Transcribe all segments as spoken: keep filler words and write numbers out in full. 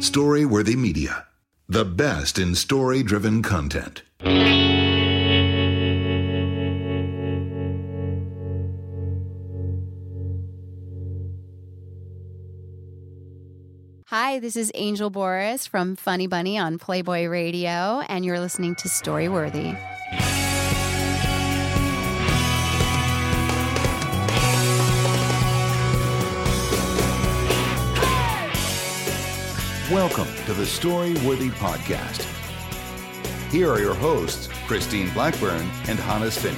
Story-worthy media. The best in story-driven content. Hi, this is Angel Boris from Funny Bunny on Playboy Radio, and you're listening to Storyworthy. Welcome to the Storyworthy Podcast. Here are your hosts, Christine Blackburn and Hannes Finney.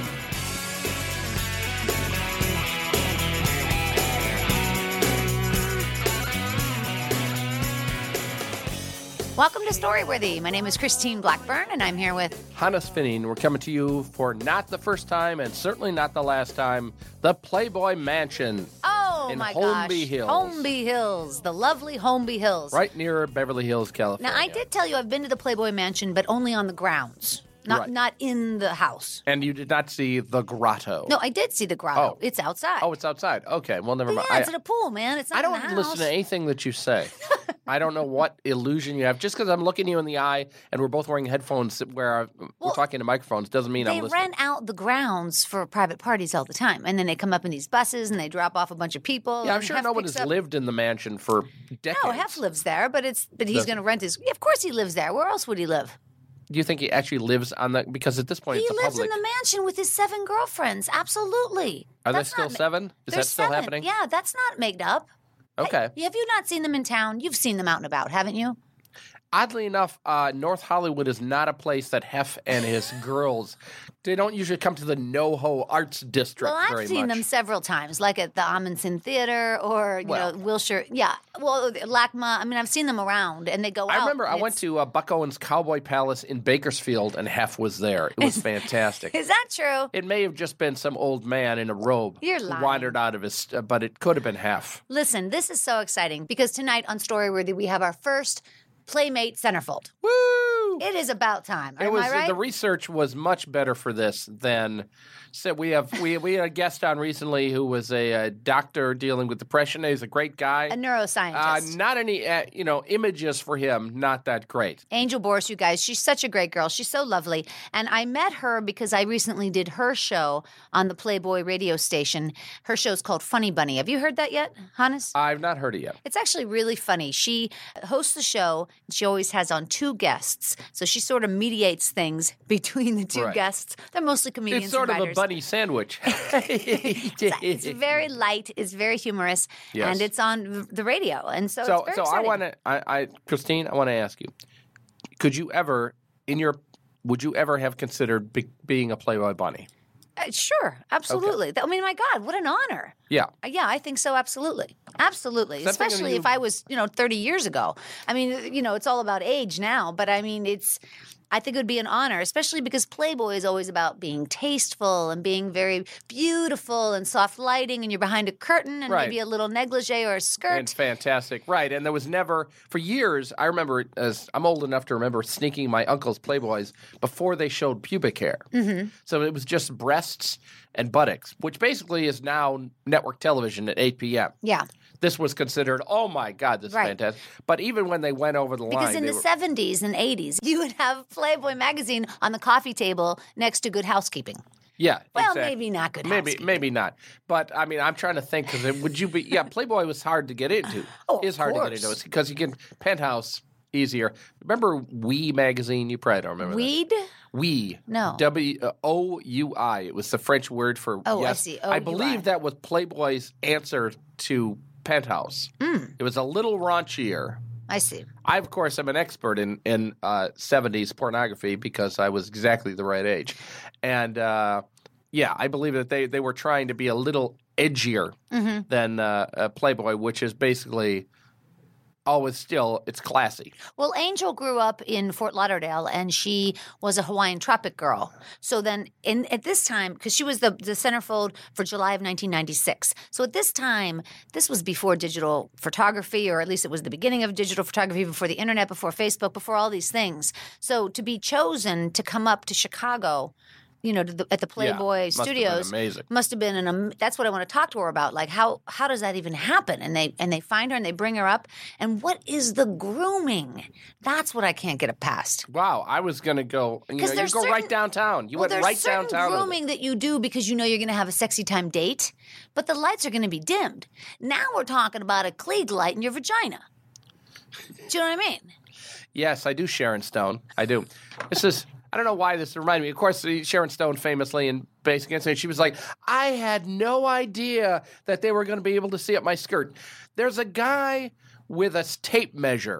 Welcome to Storyworthy. My name is Christine Blackburn, and I'm here with Hannes Finney. We're coming to you for not the first time, and certainly not the last time, the Playboy Mansion. Oh in my Holmby gosh, Hills. Holmby Hills, the lovely Holmby Hills, Right near Beverly Hills, California. Now, I did tell you I've been to the Playboy Mansion, but only on the grounds, not Right. not in the house. And you did not see the grotto. No, I did see the grotto. Oh. It's outside. Oh, it's outside. Okay, well, never But mind. yeah, I, it's at a pool, man. It's not I in don't the house. listen to anything that you say. I don't know what illusion you have. Just because I'm looking you in the eye and we're both wearing headphones where I, we're Well, talking to microphones doesn't mean They I'm listening. rent out the grounds for private parties all the time, and then they come up in these buses and they drop off a bunch of people. Yeah, I'm and sure Hef no one picks has up- lived in the mansion for decades. No, Hef lives there, but it's but he's Does- going to rent his. Yeah, of course, he lives there. Where else would he live? Do you think he actually lives on the? Because at this point, He it's a lives public. in the mansion with his seven girlfriends. Absolutely. Are That's they still not ma- seven? Is There's that still seven. happening? Yeah, that's not made up. Okay. Hey, have you not seen them in town? You've seen them out and about, haven't you? Oddly enough, uh, North Hollywood is not a place that Hef and his girls. They don't usually come to the NoHo Arts District Well, I've very seen much. them several times, like at the Amundsen Theater or you Well- know Wilshire. Yeah, well, LACMA. I mean, I've seen them around, and they go out. I remember I and went it's- to uh, Buck Owens Cowboy Palace in Bakersfield, and Hef was there. It was fantastic. Is that true? It may have just been some old man in a robe You're who lying. wandered out of his, uh, but it could have been Hef. Listen, this is so exciting because tonight on Storyworthy we have our first Playmate Centerfold. Woo! It is about time. It Am was I right? the research was much better for this than said. We have we we had a guest on recently who was a, uh doctor dealing with depression. He's a great guy. A neuroscientist. Uh, not any uh, you know images for him. Not that great. Angel Boris, you guys, she's such a great girl. She's so lovely. And I met her because I recently did her show on the Playboy radio station. Her show's called Funny Bunny. Have you heard that yet, Hannes? I've not heard it yet. It's actually really funny. She hosts the show. She always has on two guests. So she sort of mediates things between the two Right. guests. They're mostly comedians It's sort and of a writers. bunny sandwich. It's very light. It's very humorous. Yes. And it's on the radio. And so, So, it's very so I exciting. want to, I, I, Christine, I want to ask you: could you ever, in your, would you ever have considered be, being a Playboy bunny? Uh, sure. Absolutely. I mean, my God, what an honor. Yeah. Uh, Yeah, I think so. Absolutely, absolutely. So I'm thinking Especially you- if I was, you know, thirty years ago. I mean, you know, it's all about age now, but I mean, it's. I think it would be an honor, especially because Playboy is always about being tasteful and being very beautiful and soft lighting, and you're behind a curtain and Right. maybe a little negligee or a skirt. And fantastic, right? And there was never, for years. I remember, it as I'm old enough to remember sneaking my uncle's Playboys before they showed pubic hair. Mm-hmm. So it was just breasts and buttocks, which basically is now network television at eight p.m. Yeah, This was considered, oh my God, this is Right. fantastic. But even when they went over the line, because in they the were, seventies and eighties, you would have Playboy magazine on the coffee table next to Good Housekeeping. yeah, Well, exactly. maybe not Good Maybe, Housekeeping. maybe not. But I mean, I'm trying to think because would you be? Yeah, Playboy was hard to get into. Oh, of is hard to course. get into because you can Penthouse easier. Remember Wee magazine? You probably don't remember that. Weed? Wee. No. W uh, O U I. It was the French word for Oh, I yes. see. I O U I. believe that was Playboy's answer to Penthouse. Mm. It was a little raunchier. I see. I, of course, am an expert in in uh, seventies pornography because I was exactly the right age, and uh, yeah, I believe that they they were trying to be a little edgier Mm-hmm. than uh, uh, Playboy, which is basically always still it's classy. Well, Angel grew up in Fort Lauderdale, and she was a Hawaiian Tropic girl. So then, in at this time, because she was the the centerfold for July of nineteen ninety-six. So at this time, this was before digital photography, or at least it was the beginning of digital photography, before the internet, before Facebook, before all these things. So to be chosen to come up to Chicago, you know, to the, at the Playboy Yeah, must have been Studios. amazing. Must have been an. Um, that's what I want to talk to her about. Like, how how does that even happen? And they and they find her and they bring her up. And what is the grooming? That's what I can't get past. Wow, I was gonna go. You know, you go there's right certain- downtown. You well, went there's right certain downtown. with it. grooming that you do because you know you're going to have a sexy time date, but the lights are going to be dimmed. Now we're talking about a Klieg light in your vagina. Do you know what I mean? Yes, I do, Sharon Stone. I do. This is, I don't know why this reminded me. Of course, Sharon Stone famously in Basic Instinct, she was like, I had no idea that they were going to be able to see up my skirt. There's a guy with a tape measure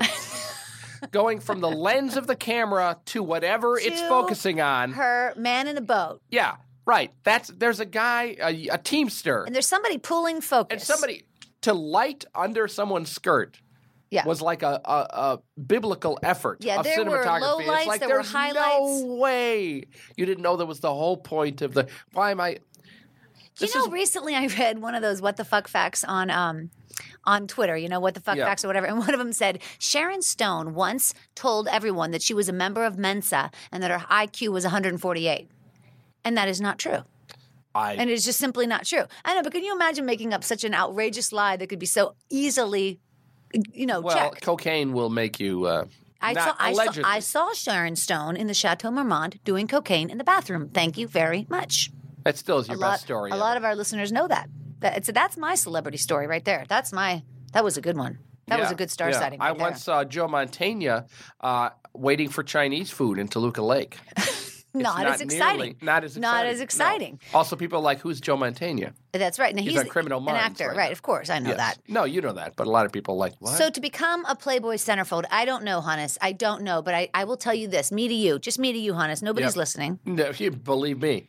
going from the lens of the camera to whatever it's To focusing on. Her man in a boat. Yeah, right. That's There's a guy, a, a teamster, And there's somebody pulling focus. and somebody to light under someone's skirt. yeah. Was like a, a, a biblical effort Yeah, of there were cinematography. lowlights, it's like there were there's highlights. no way you didn't know that was the whole point of the. Why am I? You This know, is recently I read one of those what the fuck facts on um on Twitter, you know, what the fuck Yeah. facts or whatever. And one of them said Sharon Stone once told everyone that she was a member of Mensa and that her I Q was one hundred forty-eight. And that is not true. I. And it's just simply not true. I know, but can you imagine making up such an outrageous lie that could be so easily, you know, well, checked? cocaine will make you. Uh, I not saw, I, saw, allegedly. I saw Sharon Stone in the Chateau Marmont doing cocaine in the bathroom. Thank you very much. That still is your a best lot, story. A ever. lot of our listeners know that. that it's, that's my celebrity story right there. That's my. That was a good one. That was Yeah, a good star yeah. sighting. I Right there. once saw Joe Mantegna uh, waiting for Chinese food in Toluca Lake. not, It's as exciting. nearly- not as exciting. Not as No. exciting. Also, people are like, who's Joe Mantegna? That's right. Now He's he's, on Criminal an Minds actor, right right? now. Of course, I know Yes. that. No, you know that, but a lot of people are like, what? So to become a Playboy centerfold, I don't know, Hannes. I don't know, but I, I will tell you this: me to you, just me to you, Hannes. Nobody's Yep. listening. No, you believe me.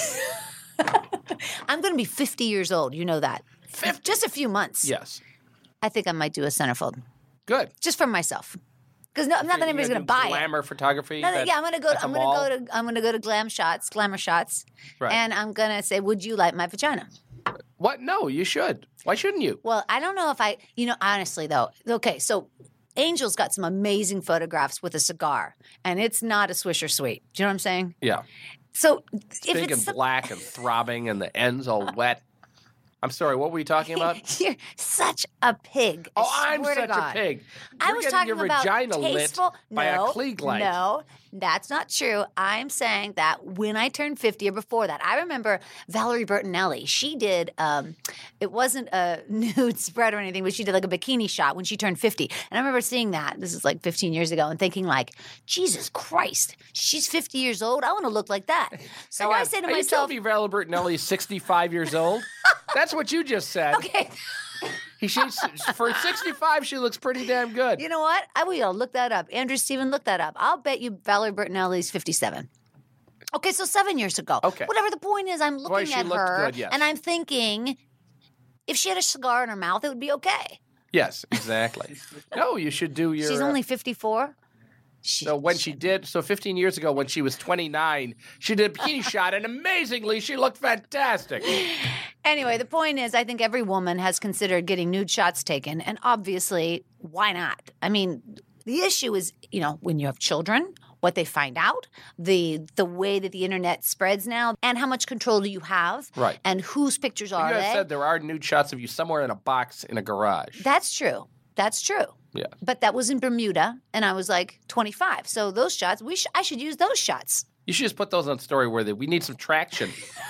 I'm going to be fifty years old. You know that. Fif- Just a few months. Yes. I think I might do a centerfold Good. just for myself, because no, not that You anybody's gonna going to do buy it. glamour photography. No, no, at- yeah, I'm gonna go. at the I'm gonna mall? go to. I'm gonna go to Glam Shots, Glamour Shots, Right. and I'm gonna say, "Would you like my vagina?" What? No, you should. Why shouldn't you? Well, I don't know if I. You know, honestly though, okay. So, Angel's got some amazing photographs with a cigar, and it's not a Swisher Sweet. Do you know what I'm saying? Yeah. So, if Big it's and some- black and throbbing and the ends all wet. I'm sorry, what were you talking about? You're such a pig. I Oh, I'm swear to such God. a pig. I You're was getting talking your about vagina tasteful. lit by no, a Klieg light. no, that's not true. I'm saying that when I turned fifty or before that, I remember Valerie Bertinelli. She did. Um, it wasn't a nude spread or anything, but she did like a bikini shot when she turned fifty. And I remember seeing that. This is like fifteen years ago, and thinking like, Jesus Christ, she's fifty years old. I want to look like that. So Hang I on. say to Are you myself, telling me Val Bertinelli is sixty-five years old? That's what you just said. okay. He, she's, for sixty-five, she looks pretty damn good. You know what? I will look that up. Andrew Steven, look that up. I'll bet you Valerie Bertinelli's fifty-seven. Okay, so seven years ago. Okay. Whatever the point is, I'm looking Boy, she at looked her good, yes. and I'm thinking if she had a cigar in her mouth, it would be okay. Yes, exactly. No, you should do your. She's uh, only fifty-four. She, So when she did, so fifteen years ago when she was twenty-nine, she did a bikini shot, and amazingly, she looked fantastic. Anyway, the point is, I think every woman has considered getting nude shots taken, and obviously, why not? I mean, the issue is, you know, when you have children, what they find out, the the way that the internet spreads now, and how much control do you have, Right. and whose pictures You are have they? said there are nude shots of you somewhere in a box in a garage. That's true. That's true. Yeah. But that was in Bermuda, and I was like twenty-five. So those shots, we sh- I should use those shots. You should just put those on story worthy. We need some traction.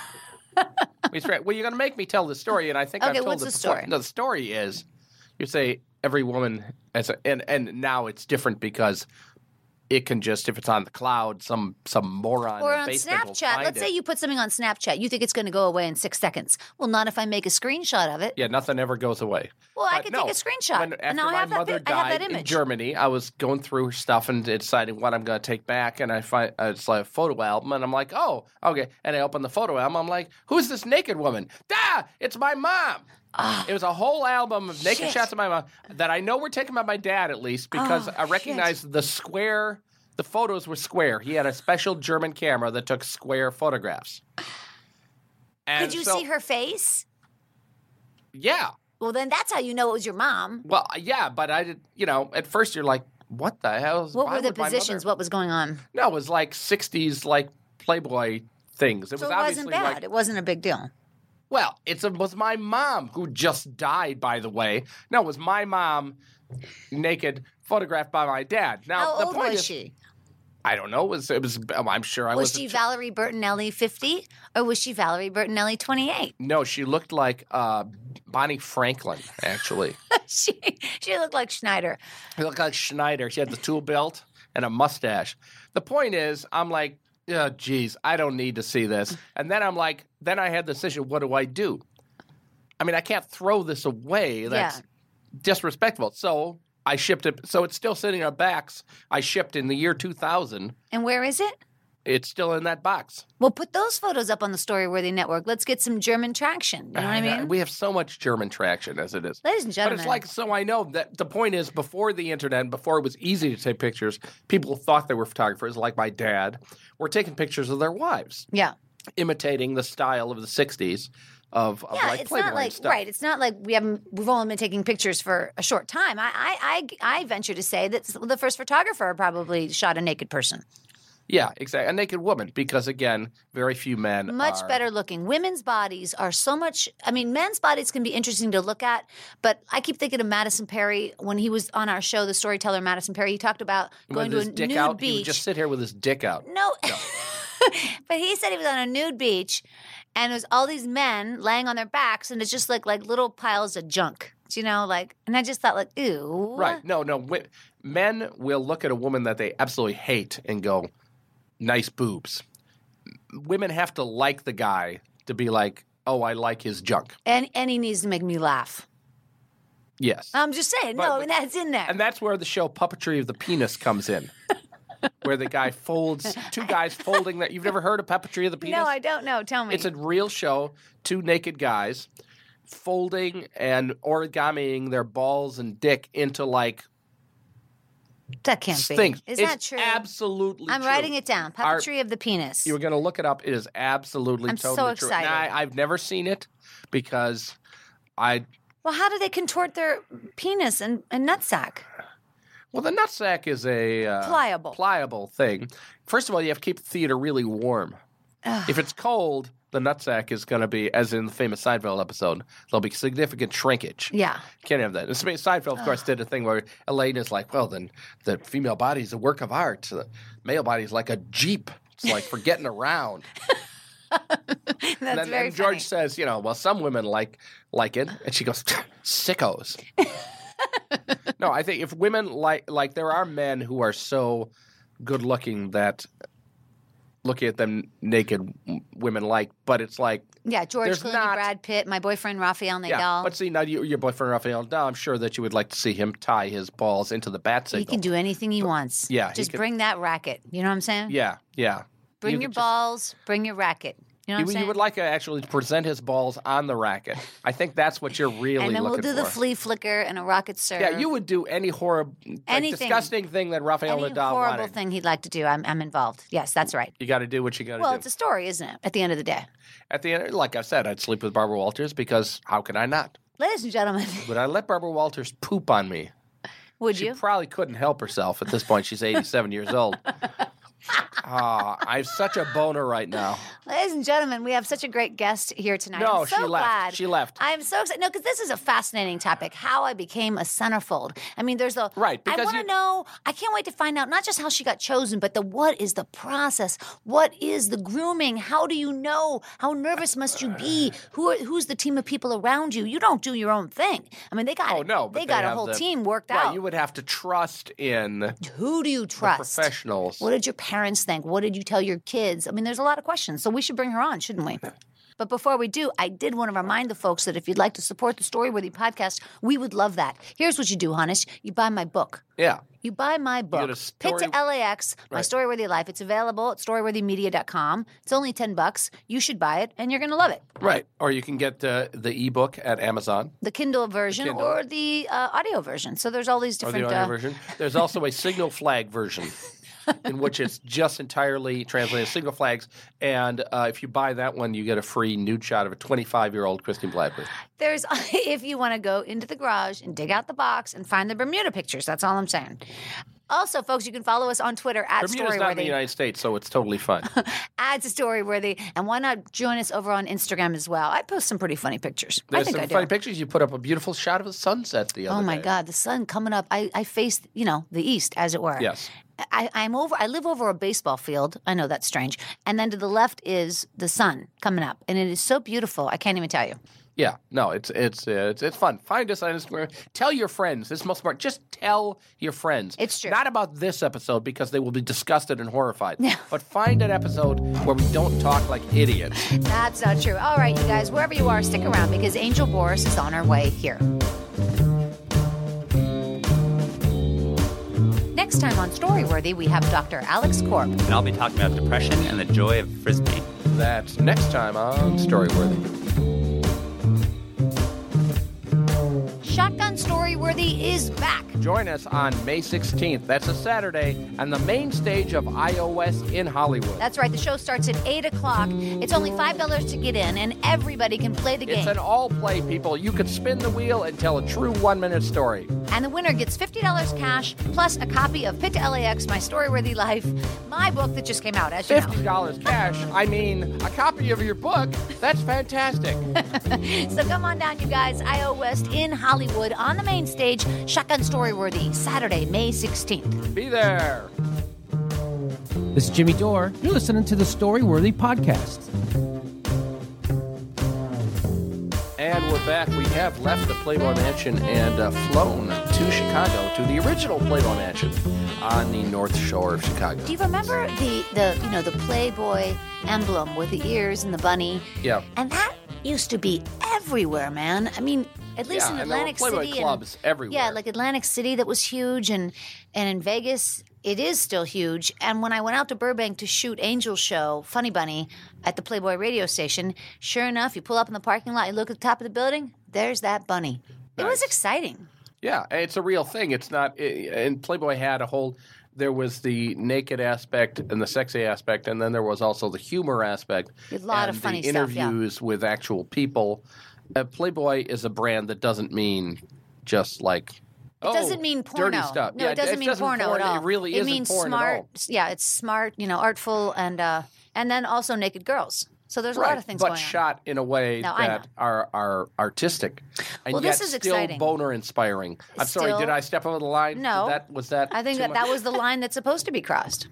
We tra- well, you're going to make me tell the story, and I think I've Okay, told what's it the before. story? No, the story is you say every woman, as a, and and now it's different because it can just, if it's on the cloud, some some moron Or in on basement will Snapchat. find Let's it. say you put something on Snapchat. You think it's going to go away in six seconds. Well, not if I make a screenshot of it. Yeah, nothing ever goes away. Well, I But could no, take a screenshot. When, and after now I my have that, mother pi- I have died that in image. Germany, I was going through her stuff and deciding what I'm going to take back, and I find uh, it's like a photo album, and I'm like, oh, okay. And I open the photo album, I'm like, who's this naked woman? Da! It's my mom. It was a whole album of naked Shit. shots of my mom that I know were taken by my dad at least because Oh, I recognized the square. The photos were square. He had a special German camera that took square photographs. And Could you so- see her face? Yeah. Well, then that's how you know it was your mom. Well, yeah, but I did. You know, at first you're like, "What the hell?" is- What why were the would my positions? mother-" What was going on? No, it was like sixties, like Playboy things. It So was it obviously wasn't bad. like, It wasn't a big deal. well, it's a, was my mom who just died, by the way. No, it was my mom naked, photographed by my dad. Now, How the old point was is, she? I don't know. It was, it was I'm sure I Was was. she a ch- Valerie Bertinelli fifty or was she Valerie Bertinelli twenty-eight? No, she looked like uh, Bonnie Franklin, actually. she she looked like Schneider. She looked like Schneider. She had the tool belt and a mustache. The point is, I'm like, oh, geez, I don't need to see this. And then I'm like, then I had the decision, what do I do? I mean, I can't throw this away. That's Yeah. disrespectful. So I shipped it. So it's still sitting on our backs. I shipped in the year two thousand. And where is it? It's still in that box. Well, put those photos up on the Storyworthy Network. Let's get some German traction. You know what I mean? We have so much German traction as it is. Ladies and But gentlemen. it's like, so I know that the point is, before the internet, before it was easy to take pictures, people thought they were photographers, like my dad, were taking pictures of their wives, yeah. imitating the style of the sixties of, of Yeah, like it's Playboy not like and stuff. right. It's not like we haven't. We've only been taking pictures for a short time. I, I, I, I venture to say that the first photographer probably shot a naked person. Yeah, exactly. A naked woman, because again, very few men Much are- better looking. Women's bodies are so much. I mean, men's bodies can be interesting to look at, but I keep thinking of Madison Perry when he was on our show, the storyteller Madison Perry. He talked about going with to his a dick nude out. He beach. would just sit here with his dick out. No. But he said he was on a nude beach and it was all these men laying on their backs and it's just like like little piles of junk. Do you know, like, and I just thought, like, ew. Right. No, no. wi- Men will look at a woman that they absolutely hate and go, nice boobs. Women have to like the guy to be like, oh, I like his junk. And and he needs to make me laugh. Yes. I'm just saying, But- no, but- that's in there. And that's where the show Puppetry of the Penis comes in. Where the guy folds, two guys folding that. You've never heard of Puppetry of the Penis? no, I don't know. Tell me. It's a real show. Two naked guys folding and origamiing their balls and dick into like that can't be. things. Is It's that true? absolutely I'm true. writing it down. Our- Puppetry of the penis. You were going to look it up. It is absolutely I'm so totally true. excited. Now, I, I've never seen it because I. Well, how do they contort their penis and, and nutsack? Well, the nutsack is a uh, Pliable. pliable thing. First of all, you have to keep the theater really warm. If it's cold, the nutsack is going to be, as in the famous Seinfeld episode, there'll be significant shrinkage. Yeah. Can't have that. And Seinfeld, of course, did a thing where Elaine is like, well, then the female body is a work of art. The male body is like a Jeep. It's like for getting around. That's And then very and George funny. says, you know, well, some women like like it. And she goes, sickos. No, I think if women like, like there are men who are so good looking that looking at them naked w- women like, but it's like, Yeah, George There's Clooney, not- Brad Pitt, my boyfriend Raphael Nadal. yeah. But see, now you, your boyfriend Rafael Nadal, I'm sure that you would like to see him tie his balls into the bat signal. he can do anything he wants. yeah, he Just can- bring that racket. You know what I'm saying? Yeah, yeah. Bring You your could just- balls, bring your racket. You know what You, I'm you saying? would like to actually present his balls on the racket. I think that's what you're really and then we'll looking do the for. flea flicker and a rocket serve. Yeah, you would do any horrible, like, Anything. disgusting thing that Rafael Any Nadal horrible wanted. thing he'd like to do, I'm, I'm involved. Yes, that's right. You got to do what you got to Well, do. it's a story, isn't it? At the end of the day. At the end, like I said, I'd sleep with Barbara Walters because how could I not? Ladies and gentlemen, Would I let Barbara Walters poop on me? would She you? probably couldn't help herself at this point. She's eighty-seven years old. Ah, I have such a boner right now. Ladies and gentlemen, we have such a great guest here tonight. No, I'm so she left. glad. She left. I'm so excited. No, because this is a fascinating topic. How I became a centerfold. I mean, there's a Right, I because want to you- know. I can't wait to find out not just how she got chosen, but the what is the process? What is the grooming? How do you know? How nervous must you be? Who are, who's the team of people around you? You don't do your own thing. I mean, they got Oh no, but they got a have whole the- team worked right, out. you would have to trust in Who do you trust? professionals. What did your parents think? What did you tell your kids? I mean, there's a lot of questions. So we should bring her on, shouldn't we? But before we do, I did want to remind the folks that if you'd like to support the Storyworthy podcast, we would love that. Here's what you do, Hunnish. You buy my book. Yeah. You buy my book, get a story- Pit to L A X, My Right. Storyworthy Life. It's available at storyworthy media dot com. It's only ten bucks. You should buy it, and you're going to love it. Right. Or you can get uh, the ebook at Amazon. The Kindle version Kindle. or the uh, audio version. So there's all these Or different. the audio uh, version. There's also a signal flag version in which it's just entirely translated as signal flags. And uh, if you buy that one, you get a free nude shot of a twenty-five-year-old Christine Blackburn. There's, if you want to go into the garage and dig out the box and find the Bermuda pictures, that's all I'm saying. Also, folks, you can follow us on Twitter at Bermuda's not in the Storyworthy. United States, so it's totally fun. Add to Storyworthy. And why not join us over on Instagram as well? I post some pretty funny pictures. There's I think some I do. funny pictures. You put up a beautiful shot of a sunset the other Oh, day. my God. The sun coming up. I, I faced, you know, the east, as it were. Yes. I, I'm over. I live over a baseball field. I know that's strange. And then to the left is the sun coming up, and it is so beautiful. I can't even tell you. Yeah, no, it's it's uh, it's it's fun. Find us on Instagram. Tell your friends. This is most important. Just tell your friends. It's true. Not about this episode because they will be disgusted and horrified. But find an episode where we don't talk like idiots. That's not true. All right, you guys, wherever you are, stick around because Angel Boris is on her way here. Next time on Storyworthy, we have Doctor Alex Korp. And I'll be talking about depression and the joy of Frisbee. That's next time on Storyworthy. Shotgun Storyworthy is back. Join us on May sixteenth. That's a Saturday on the main stage of iOS in Hollywood. That's right. The show starts at eight o'clock. It's only five dollars to get in, and everybody can play the game. It's an all-play, people. You can spin the wheel and tell a true one-minute story. And the winner gets fifty dollars cash plus a copy of Pit to L A X, My Storyworthy Life, my book that just came out, as you know. fifty dollars cash? I mean, a copy of your book? That's fantastic. So come on down, you guys. I O West in Hollywood on the main stage. Shotgun Storyworthy, Saturday, May sixteenth. Be there. This is Jimmy Dore. You're listening to the Storyworthy Podcast. And we're back. We have left the Playboy Mansion and uh, flown to Chicago, to the original Playboy Mansion on the North Shore of Chicago. Do you remember the, the you know the Playboy emblem with the ears and the bunny? Yeah. And that used to be everywhere, man. I mean, at least Yeah, in and there were Atlantic Playboy City. clubs and, everywhere. Yeah, like Atlantic City, that was huge, and and in Vegas, it is still huge. And when I went out to Burbank to shoot Angel's show, Funny Bunny, at the Playboy radio station, sure enough, you pull up in the parking lot, you look at the top of the building, there's that bunny. It was Nice. exciting. Yeah, and it's a real thing. It's not, it, and Playboy had a whole, there was the naked aspect and the sexy aspect, and then there was also the humor aspect. A lot of and funny the stuff, yeah. interviews with actual people. Uh, Playboy is a brand that doesn't mean just like, It oh, doesn't mean porno. dirty stuff. No, Yeah, it doesn't mean porno porn. at all. It really it isn't means porn smart. at all. Yeah, it's smart, you know, artful, and uh, and then also naked girls. So there's a lot of things but going on. shot in a way No, I that know. are are artistic, and Well, yet this is still exciting. boner inspiring. I'm sorry, Still- did I step over the line? No. Did that was that. I think too that much? that was the line that's supposed to be crossed.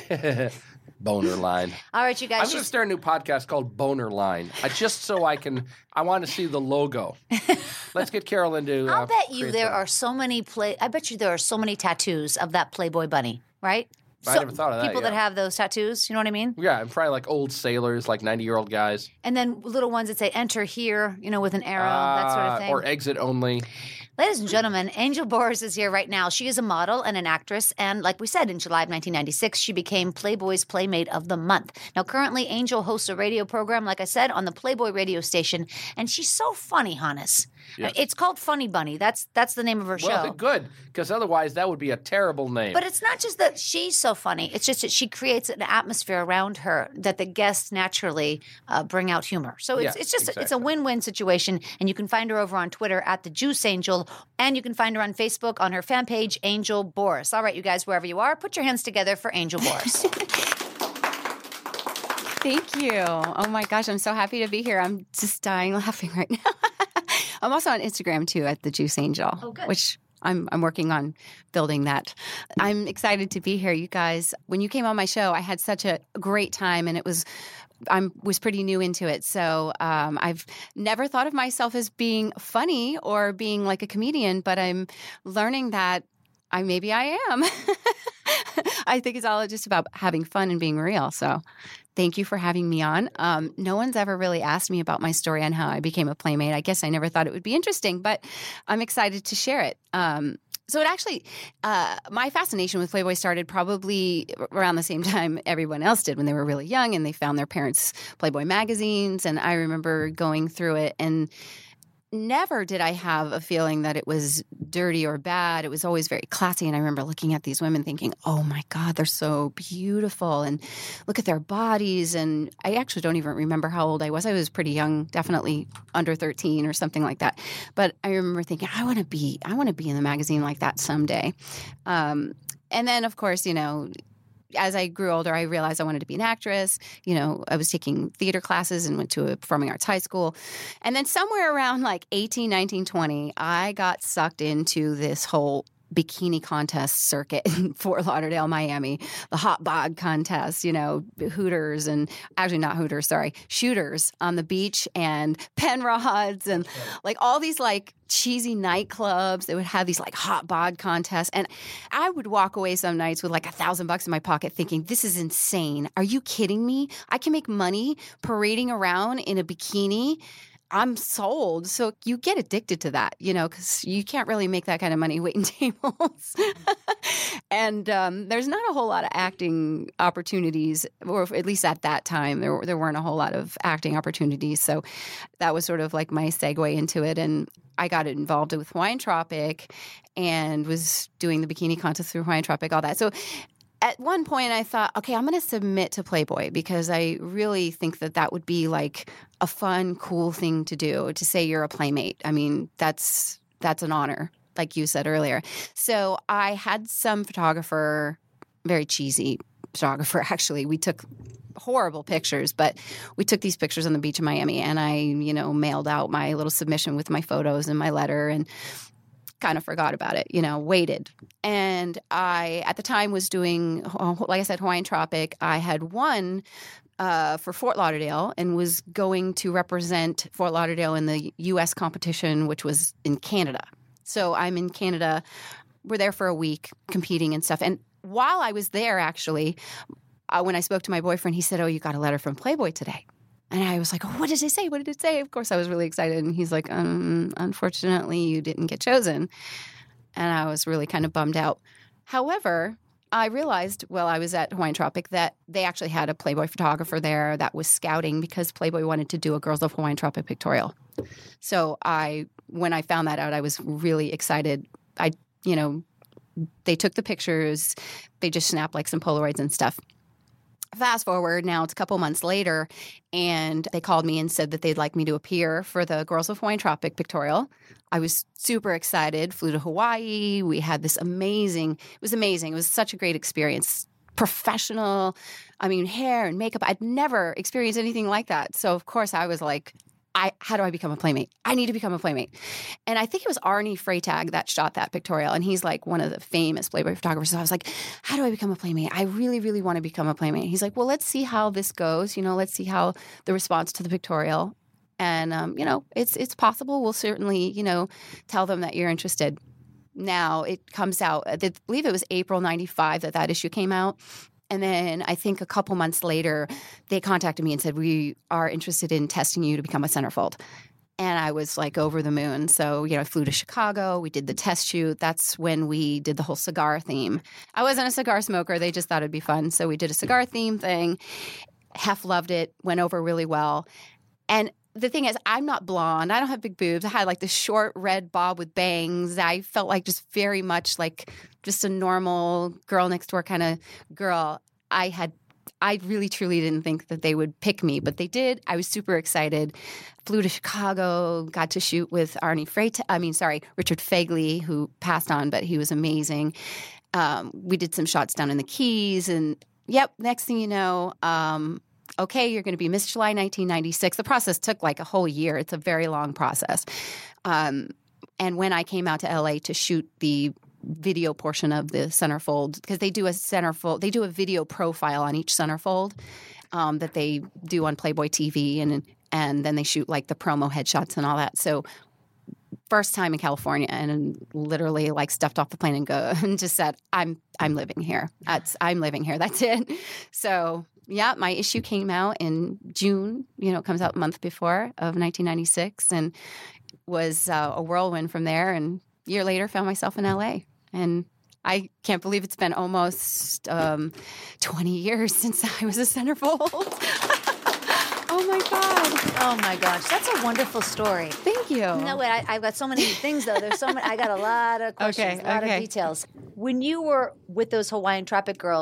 Boner line. All right, you I'm guys. going to Just, start a new podcast called Boner Line, I, just so I can. I want to see the logo. Let's get Carolyn to. Uh, I'll bet you create there the- are so many play. I bet you there are so many tattoos of that Playboy bunny, right? I So- never thought of that, People that yeah. have those tattoos, you know what I mean? Yeah, I'm probably like old sailors, like ninety year old guys. And then little ones that say "Enter here," you know, with an arrow, that sort of Uh, thing. Or exit only. Ladies and gentlemen, Angel Boris is here right now. She is a model and an actress, and like we said, in July of nineteen ninety-six, she became Playboy's Playmate of the Month. Now, currently, Angel hosts a radio program, like I said, on the Playboy radio station, and she's so funny, Hannes. Yes. It's called Funny Bunny. That's that's the name of her Well, show. good, because otherwise that would be a terrible name. But it's not just that she's so funny. It's just that she creates an atmosphere around her that the guests naturally uh, bring out humor. So it's Yeah, it's just it's a exactly. win-win situation. And you can find her over on Twitter at the Juice Angel, and you can find her on Facebook on her fan page Angel Boris. All right, you guys, wherever you are, put your hands together for Angel Boris. Thank you. Oh my gosh, I'm so happy to be here. I'm just dying laughing right now. I'm also on Instagram too at the Juice Angel, Oh, good. which I'm I'm working on building that. I'm excited to be here, you guys. When you came on my show, I had such a great time, and it was I was pretty new into it, so um, I've never thought of myself as being funny or being like a comedian, but I'm learning that I maybe I am. I think it's all just about having fun and being real. So thank you for having me on. Um, no one's ever really asked me about my story on how I became a Playmate. I guess I never thought it would be interesting, but I'm excited to share it. Um, so it actually, uh, my fascination with Playboy started probably around the same time everyone else did when they were really young and they found their parents' Playboy magazines. And I remember going through it, and never did I have a feeling that it was dirty or bad. It was always very classy. And I remember looking at these women thinking, oh my God, they're so beautiful. And look at their bodies. And I actually don't even remember how old I was. I was pretty young, definitely under thirteen or something like that. But I remember thinking, I want to be, I want to be in the magazine like that someday. Um, and then, of course, you know, as I grew older, I realized I wanted to be an actress. You know, I was taking theater classes and went to a performing arts high school. And then somewhere around like eighteen, nineteen, twenty, I got sucked into this whole bikini contest circuit in Fort Lauderdale, Miami, the hot bod contest, you know, Hooters and actually not Hooters, sorry, Shooters on the beach and Penrods and like all these like cheesy nightclubs that would have these like hot bod contests. And I would walk away some nights with like a thousand bucks in my pocket thinking, this is insane. Are you kidding me? I can make money parading around in a bikini. I'm sold. So you get addicted to that, you know, because you can't really make that kind of money waiting tables. and um, there's not a whole lot of acting opportunities, or at least at that time, there, there weren't a whole lot of acting opportunities. So that was sort of like my segue into it. And I got involved with Hawaiian Tropic and was doing the bikini contest through Hawaiian Tropic, all that. So at one point, I thought, okay, I'm going to submit to Playboy because I really think that that would be like a fun, cool thing to do, to say you're a Playmate. I mean, that's that's an honor, like you said earlier. So I had some photographer, very cheesy photographer, actually. We took horrible pictures, but we took these pictures on the beach in Miami, and I, you know, mailed out my little submission with my photos and my letter, and kind of forgot about it, you know, waited. And I, at the time, was doing, like I said, Hawaiian Tropic. I had won uh, for Fort Lauderdale and was going to represent Fort Lauderdale in the U S competition, which was in Canada. So I'm in Canada. We're there for a week competing and stuff. And while I was there, actually, uh, when I spoke to my boyfriend, he said, oh, you got a letter from Playboy today. And I was like, oh, what did it say? What did it say? Of course, I was really excited. And he's like, um, unfortunately, you didn't get chosen. And I was really kind of bummed out. However, I realized while I was at Hawaiian Tropic that they actually had a Playboy photographer there that was scouting because Playboy wanted to do a Girls of Hawaiian Tropic pictorial. So I, when I found that out, I was really excited. I, you know, they took the pictures. They just snapped like some Polaroids and stuff. Fast forward, now it's a couple months later, and they called me and said that they'd like me to appear for the Girls of Hawaiian Tropic pictorial. I was super excited, flew to Hawaii. We had this amazing, it was amazing. It was such a great experience. Professional, I mean, hair and makeup. I'd never experienced anything like that. So, of course, I was like, I, how do I become a Playmate? I need to become a Playmate. And I think it was Arnie Freytag that shot that pictorial. And he's like one of the famous Playboy photographers. So I was like, how do I become a Playmate? I really, really want to become a Playmate. He's like, well, let's see how this goes. You know, let's see how the response to the pictorial. And, um, you know, it's it's possible. We'll certainly, you know, tell them that you're interested. Now it comes out, I believe it was April ninety-five that that issue came out. And then I think a couple months later, they contacted me and said, we are interested in testing you to become a centerfold. And I was like over the moon. So, you know, I flew to Chicago. We did the test shoot. That's when we did the whole cigar theme. I wasn't a cigar smoker. They just thought it'd be fun. So we did a cigar theme thing. Hef loved it. Went over really well. And the thing is, I'm not blonde. I don't have big boobs. I had like this short red bob with bangs. I felt like just very much like just a normal girl next door kind of girl. I had, I really truly didn't think that they would pick me, but they did. I was super excited. Flew to Chicago, got to shoot with Arnie Freytag. I mean, sorry, Richard Fegley, who passed on, but he was amazing. Um, we did some shots down in the Keys, and yep, next thing you know, um, okay, you're going to be Miss July nineteen ninety-six. The process took like a whole year. It's a very long process. Um, and when I came out to L A to shoot the video portion of the centerfold, because they do a centerfold, they do a video profile on each centerfold um, that they do on Playboy T V, and and then they shoot like the promo headshots and all that. So first time in California, and literally like stepped off the plane and go and just said, I'm I'm living here. That's I'm living here. That's it. So yeah, my issue came out in June. You know, it comes out a month before of nineteen ninety-six, and was uh, a whirlwind from there. And a year later, found myself in L A. And I can't believe it's been almost um, twenty years since I was a centerfold. Oh my God! Oh my gosh, that's a wonderful story. Thank you. No, wait, I, I've got so many things though. There's so many. I got a lot of questions, Okay, a lot okay. of details. When you were with those Hawaiian Tropic girls,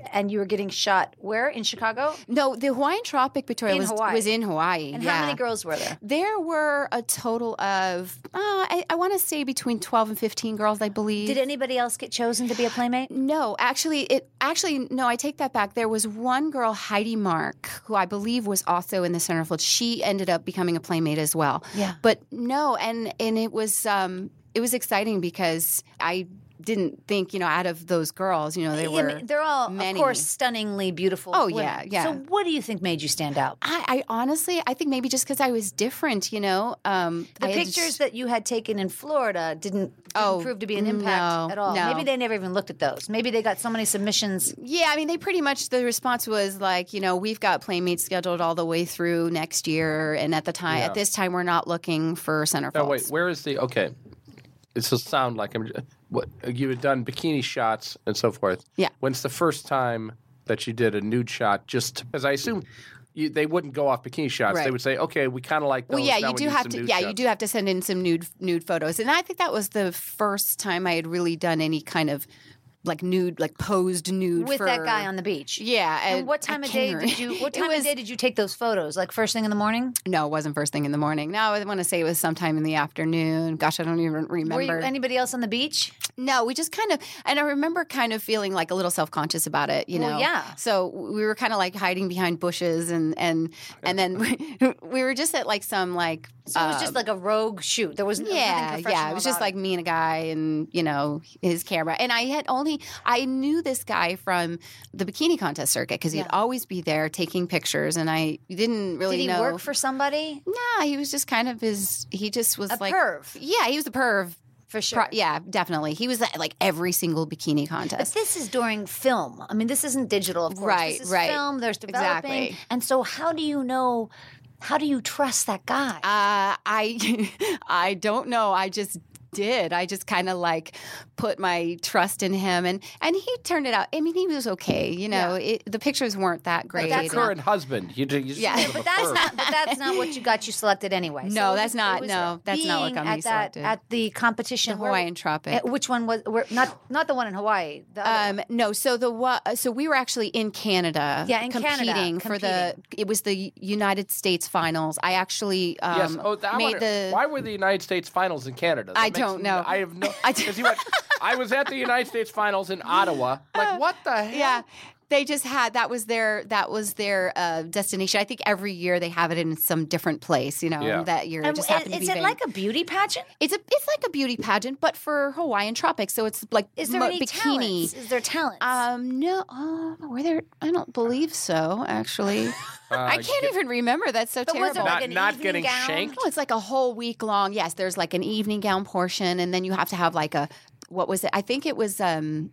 and you were getting shot where? In Chicago? No, the Hawaiian Tropic Pictorial In was, Hawaii. was in Hawaii. And yeah. how many girls were there? There were a total of, uh, I, I want to say between twelve and fifteen girls, I believe. Did anybody else get chosen to be a playmate? No, actually, it actually no. I take that back. There was one girl, Heidi Mark, who I believe was also in the centerfold. She ended up becoming a playmate as well. Yeah. But no, and and it was um, it was exciting because I didn't think, you know, out of those girls, you know, they I were mean, they're all, many. of course, stunningly beautiful. Oh, women. yeah, yeah. So, what do you think made you stand out? I, I honestly, I think maybe just because I was different, you know. Um, The I had pictures just- that you had taken in Florida didn't, didn't Oh, prove to be an impact no, at all. no. Maybe they never even looked at those. Maybe they got so many submissions. Yeah, I mean, they pretty much, the response was like, you know, we've got playmates scheduled all the way through next year. And at the time, Yeah. at this time, we're not looking for centerfolds. Now, wait, where is the, okay. This will sound like I'm, what, you had done bikini shots and so forth. Yeah. When's the first time that you did a nude shot? Just because I assume you, they wouldn't go off bikini shots. They Right. would say, okay, we kind of like those. Well, yeah, now you we do need have some to. nude Yeah, you shots." do have to send in some nude nude photos, and I think that was the first time I had really done any kind of like nude, like posed nude With for, that guy on the beach. Yeah, And what time I of day can't did you? remember. What It time was- of day did you take those photos? Like first thing in the morning? No, it wasn't first thing in the morning. No, I want to say it was sometime in the afternoon. Gosh, I don't even remember. Were you anybody else on the beach? No, we just kind of, and I remember kind of feeling like a little self conscious about it, you know. Well, yeah. So we were kind of like hiding behind bushes, and and and then we, we were just at like some like. So it was just um, like a rogue shoot. There was no- yeah, nothing professional yeah. It was just about like me and a guy, and you know his camera. And I had only I knew this guy from the bikini contest circuit because he'd Yeah. always be there taking pictures, and I didn't really Did he know. work for somebody? Nah, he was just kind of his. He just was A like perv. Yeah, he was a perv. For sure. Pro- yeah, definitely. He was at like every single bikini But contest. this is during film. I mean, this isn't digital, of course. Right, this is right. film. There's developing. Exactly. And so how do you know, how do you trust that guy? Uh, I I don't know. I just did. I just kind of like put my trust in him, and and he turned it out. I mean, he was okay. You know, Yeah. it, the pictures weren't that great. that's The current husband. You, do- you just Yeah. called Yeah, him but a that's perv. not. But that's not what you got you selected anyway. No, it that's was- not- it was no, that's not what being got me at that, selected. At the competition, The where- Hawaiian Tropic. eh, Which one was? Where, not not the one in Hawaii. The other Um, no, so the wa- so we were actually in Canada, Yeah, in Canada, competing for the. It was the United States finals. I actually um, Yes. Oh, I made wonder, the. why were the United States finals in Canada? That I makes don't no- know. I have no. I Because you went, I was at the United States finals in Ottawa. Like, what the hell? Yeah, they just had that was their that was their uh, destination. I think every year they have it in some different place. You know, Yeah. that year it And, just and happened to is be. it Vain- like a beauty pageant? it's a it's like a beauty pageant, but for Hawaiian tropics. So it's like Is there mo- any bikini. talents? Is there talents? Um, no, uh, were there? I don't believe so. Actually, I can't get- even remember. That's so But was terrible. it like Not- an not evening getting gown? shanked? Oh, it's like a whole week long. Yes, there's like an evening gown portion, and then you have to have like a what was it? I think it was um,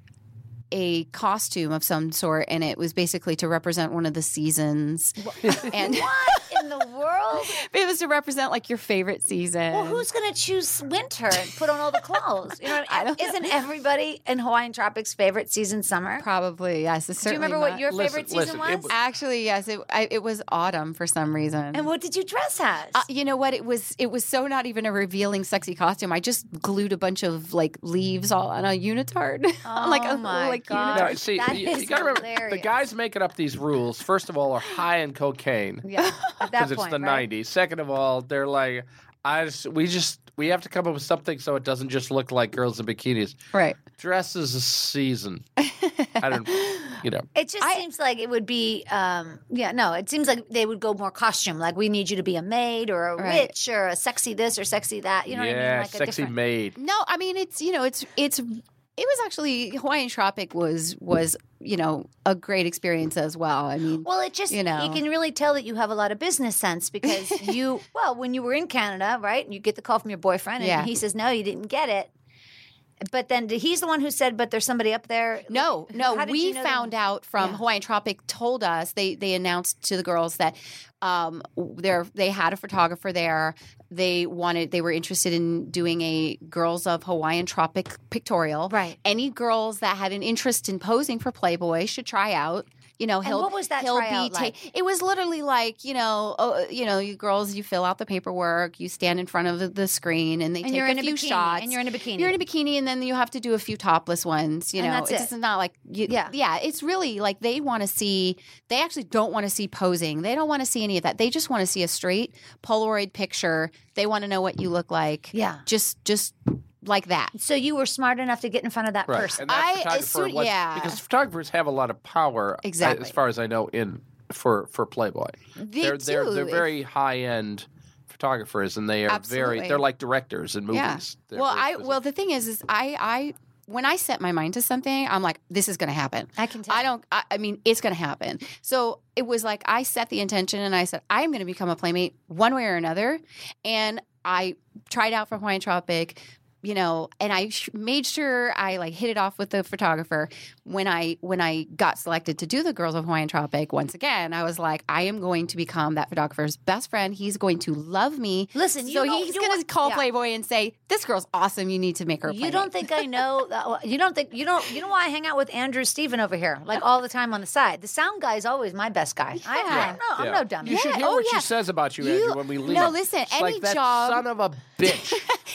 a costume of some sort, and it was basically to represent one of the seasons. and What in the world? it was to represent like your favorite season. Well, who's going to choose winter and put on all the clothes? You know, what I I mean? don't Isn't everybody in Hawaiian Tropics' favorite season summer? Probably yes. It's Do you certainly remember what not- your Listen, favorite season listen, it was? was- Actually, yes, it I, it was autumn for some reason. And what did you dress as? Uh, you know what? It was it was so not even a revealing, sexy costume. I just glued a bunch of like leaves all on a unitard, like a Oh, my like God. No, unitard. see, That you, is you gotta remember, the hilarious. guys making up these rules, first of all, are high in cocaine. yeah, at that Because it's point, the right? nineties. Second of all, they're like, I just, we just, we have to come up with something so it doesn't just look like girls in bikinis. Right. Dress is a season. I don't, you know. It just seems like it would be, um, yeah, no, it seems like they would go more costume. Like, we need you to be a maid or a Right. witch or a sexy this or sexy that. You know yeah, what I mean? Like a sexy different- maid. No, I mean it's you know it's it's it was actually Hawaiian Tropic was was you know a great experience as well. I mean, Well, it just, You know. you can really tell that you have a lot of business sense because you, well, when you were in Canada, right, you get the call from your boyfriend and Yeah. he says, no, you didn't get it. But then he's the one who said, but there's somebody up there. no, no, How did we you know found that- out from Yeah. Hawaiian Tropic told us they they announced to the girls that um they they had a photographer there. They wanted they were interested in doing a Girls of Hawaiian Tropic pictorial. Right. Any girls that had an interest in posing for Playboy should try out. you know, he'll what was that he'll tryout be ta- like? It was literally like, you know, oh, you know, you girls, you fill out the paperwork, you stand in front of the, the screen, and they And take you're a in a few bikini, shots. and you're in a bikini. You're in a bikini, and then you have to do a few topless ones. You And know, that's it's it. just not like you, Yeah. yeah. It's really like they want to see. They actually don't want to see posing. They don't want to see any of that. They just want to see a straight Polaroid picture. They want to know what you look like. Yeah. just just like that. So you were smart enough to get in front of that Right. person. And that I- photographer as soon- was- yeah. because photographers have a lot of power, uh, Exactly. as far as I know, in for for Playboy. They they're they're do. they're very high end photographers, and they are Absolutely. very they're like directors in movies. Yeah. They're Well, very I specific. well the thing is, is I I when I set my mind to something, I'm like, this is going to happen. I can tell. I don't. I, I mean, it's going to happen. So it was like I set the intention, and I said, I am going to become a playmate one way or another, and I tried out for Hawaiian Tropic. You know, and I sh- made sure I like hit it off with the photographer when I when I got selected to do the Girls of Hawaiian Tropic. Once again, I was like, I am going to become that photographer's best friend. He's going to love me. Listen, you so don't- he's you going to want- call yeah. Playboy and say, "This girl's awesome. You need to make her." A You playmate." don't think I know? Uh, you don't think you don't? You know why I hang out with Andrew Steven over here, like all the time on the side. The sound guy is always my best guy. I, I, I'm, no, I'm Yeah. no dummy. You should Yeah. hear Oh, what yeah. she says about you, You- Andrew, when we leave. no, listen, She's any like, that job- son of a bitch.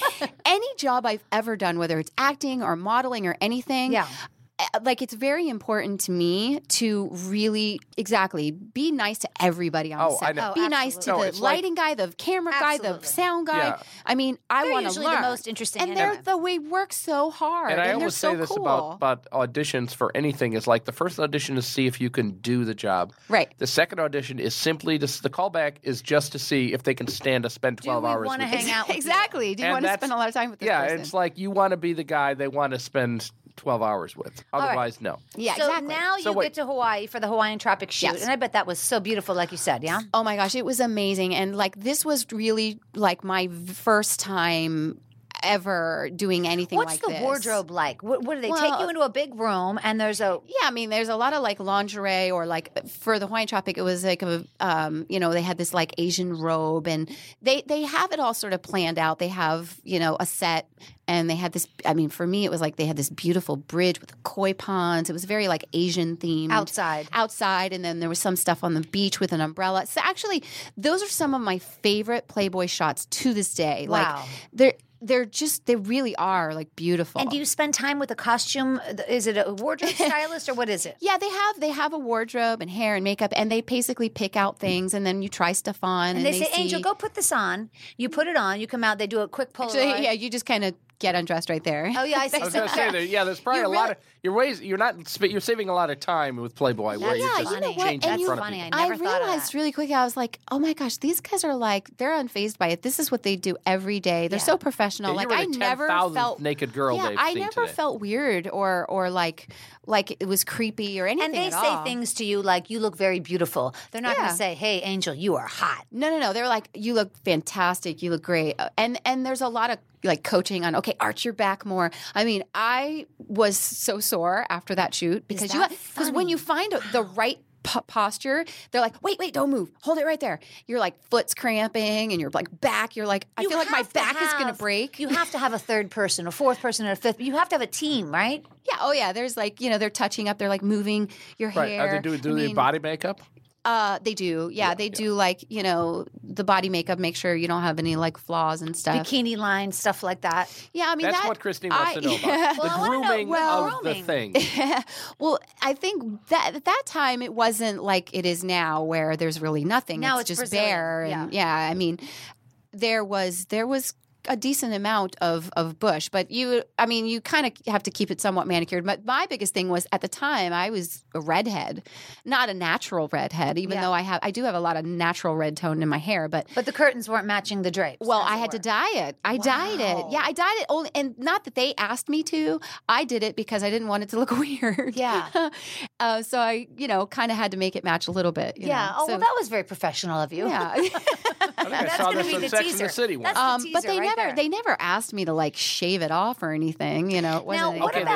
Any job I've ever done, whether it's acting or modeling or anything, Yeah. uh, like it's very important to me to really exactly be nice to everybody on Oh, set. I know. Be Oh, nice to absolutely. No, the it's like- lighting guy, the camera guy, the Absolutely. sound guy. Yeah. I mean, I They're want to usually learn. the most interesting and anyway. they're the we work so hard, And I they're always so say this cool. about, about auditions for anything is like the first audition is to see if you can do the job. Right. The second audition is simply to, the callback is just to see if they can stand to spend twelve we hours wanna with hang you. out with you? Exactly. Do you And want to that's- spend a lot of time with this Yeah, person? it's like you want to be the guy they want to spend twelve hours with. right. Otherwise, no. yeah, so exactly. now So you wait. get to Hawaii for the Hawaiian Tropic shoot, Yes. and I bet that was so beautiful, like you said. Yeah. Oh my gosh, it was amazing. And like this was really like my v- first time ever doing anything What's like the this. wardrobe like? What, what do they take Well- you into a big room and there's a Yeah, I mean, there's a lot of like lingerie, or like for the Hawaiian Tropic, it was like a, um, you know, they had this like Asian robe, and they they have it all sort of planned out. They have, you know, a set, and they had this. I mean, for me, it was like they had this beautiful bridge with koi ponds. It was very like Asian themed outside? outside, and then there was some stuff on the beach with an umbrella. So actually, those are some of my favorite Playboy shots to this day. Wow. Like they're they're just they really are like beautiful. And do you spend time with a costume? Is it a wardrobe stylist or what is it? Yeah, they have they have a wardrobe and hair and makeup, and they basically pick out things, and then you try stuff on, And and, they, say, see, Angel, go put this on. You put it on. You come out. They do a quick Polaroid. Actually, yeah, you just kind of get undressed right there. Oh yeah, I see. I was going to say that. Yeah, there's probably You a lot really- of you're ways you're not sp- you're saving a lot of time with Playboy where That's you're yeah, just you know funny. what? changing And in you- front of funny. people. I I never thought of realized that. really quickly, I was like, oh my gosh, these guys are like, they're unfazed by it. This is what they do every day. They're Yeah. so professional. Yeah, you like were I the never ten thousandth felt naked girl Yeah, they've I seen never today. felt weird or or like like it was creepy or anything. And they at say all. things to you like, you look very beautiful. They're not going Yeah. to say, hey, Angel, you are hot. No, no, no. They're like, you look fantastic. You look great. Uh, And and there's a lot of like coaching on, okay, arch your back more. I mean, I was so sore after that shoot because you that because when you find the right p- posture, they're like, wait, wait, don't move. Hold it right there. You're like foot's cramping and you're like back. You're like, I You feel like my have to back is going to have- break. You have to have a third person, a fourth person, and a fifth. You have to have a team, right? yeah. Oh yeah. There's like, you know, they're touching up. They're like moving your Right. hair. Are they doing do I they mean, body makeup? Uh, they do. Yeah, they do like, you know, the body makeup, make sure you don't have any like flaws and stuff. Bikini line, stuff like that. Yeah, I mean, That's that, what Christine wants I- to know about. Yeah. The Well, I wanna know- grooming well, of grooming. the thing. well, I think that at that time it wasn't like it is now, where there's really nothing. Now it's, it's just Brazilian, bare, and yeah. I mean, there was there was a decent amount of of bush, but you, I mean, you kind of have to keep it somewhat manicured. But my biggest thing was at the time I was a redhead, not a natural redhead, even Yeah. though I have I do have a lot of natural red tone in my hair, but. But the curtains weren't matching the drapes. Well, as I it had to were. dye it. I dyed it. Wow. Yeah, I dyed it only, and not that they asked me to. I did it because I didn't want it to look weird. Yeah. uh, so I, you know, kind of had to make it match a little bit. you Yeah. know, Oh, so- well, that was very professional of you. yeah. I think I That's saw gonna this be on the Sex teaser. and the City once. That's- um, but teaser they right never, there. they never asked me to like shave it off or anything. You know, it wasn't. Now, anything what Okay, like about they that. didn't.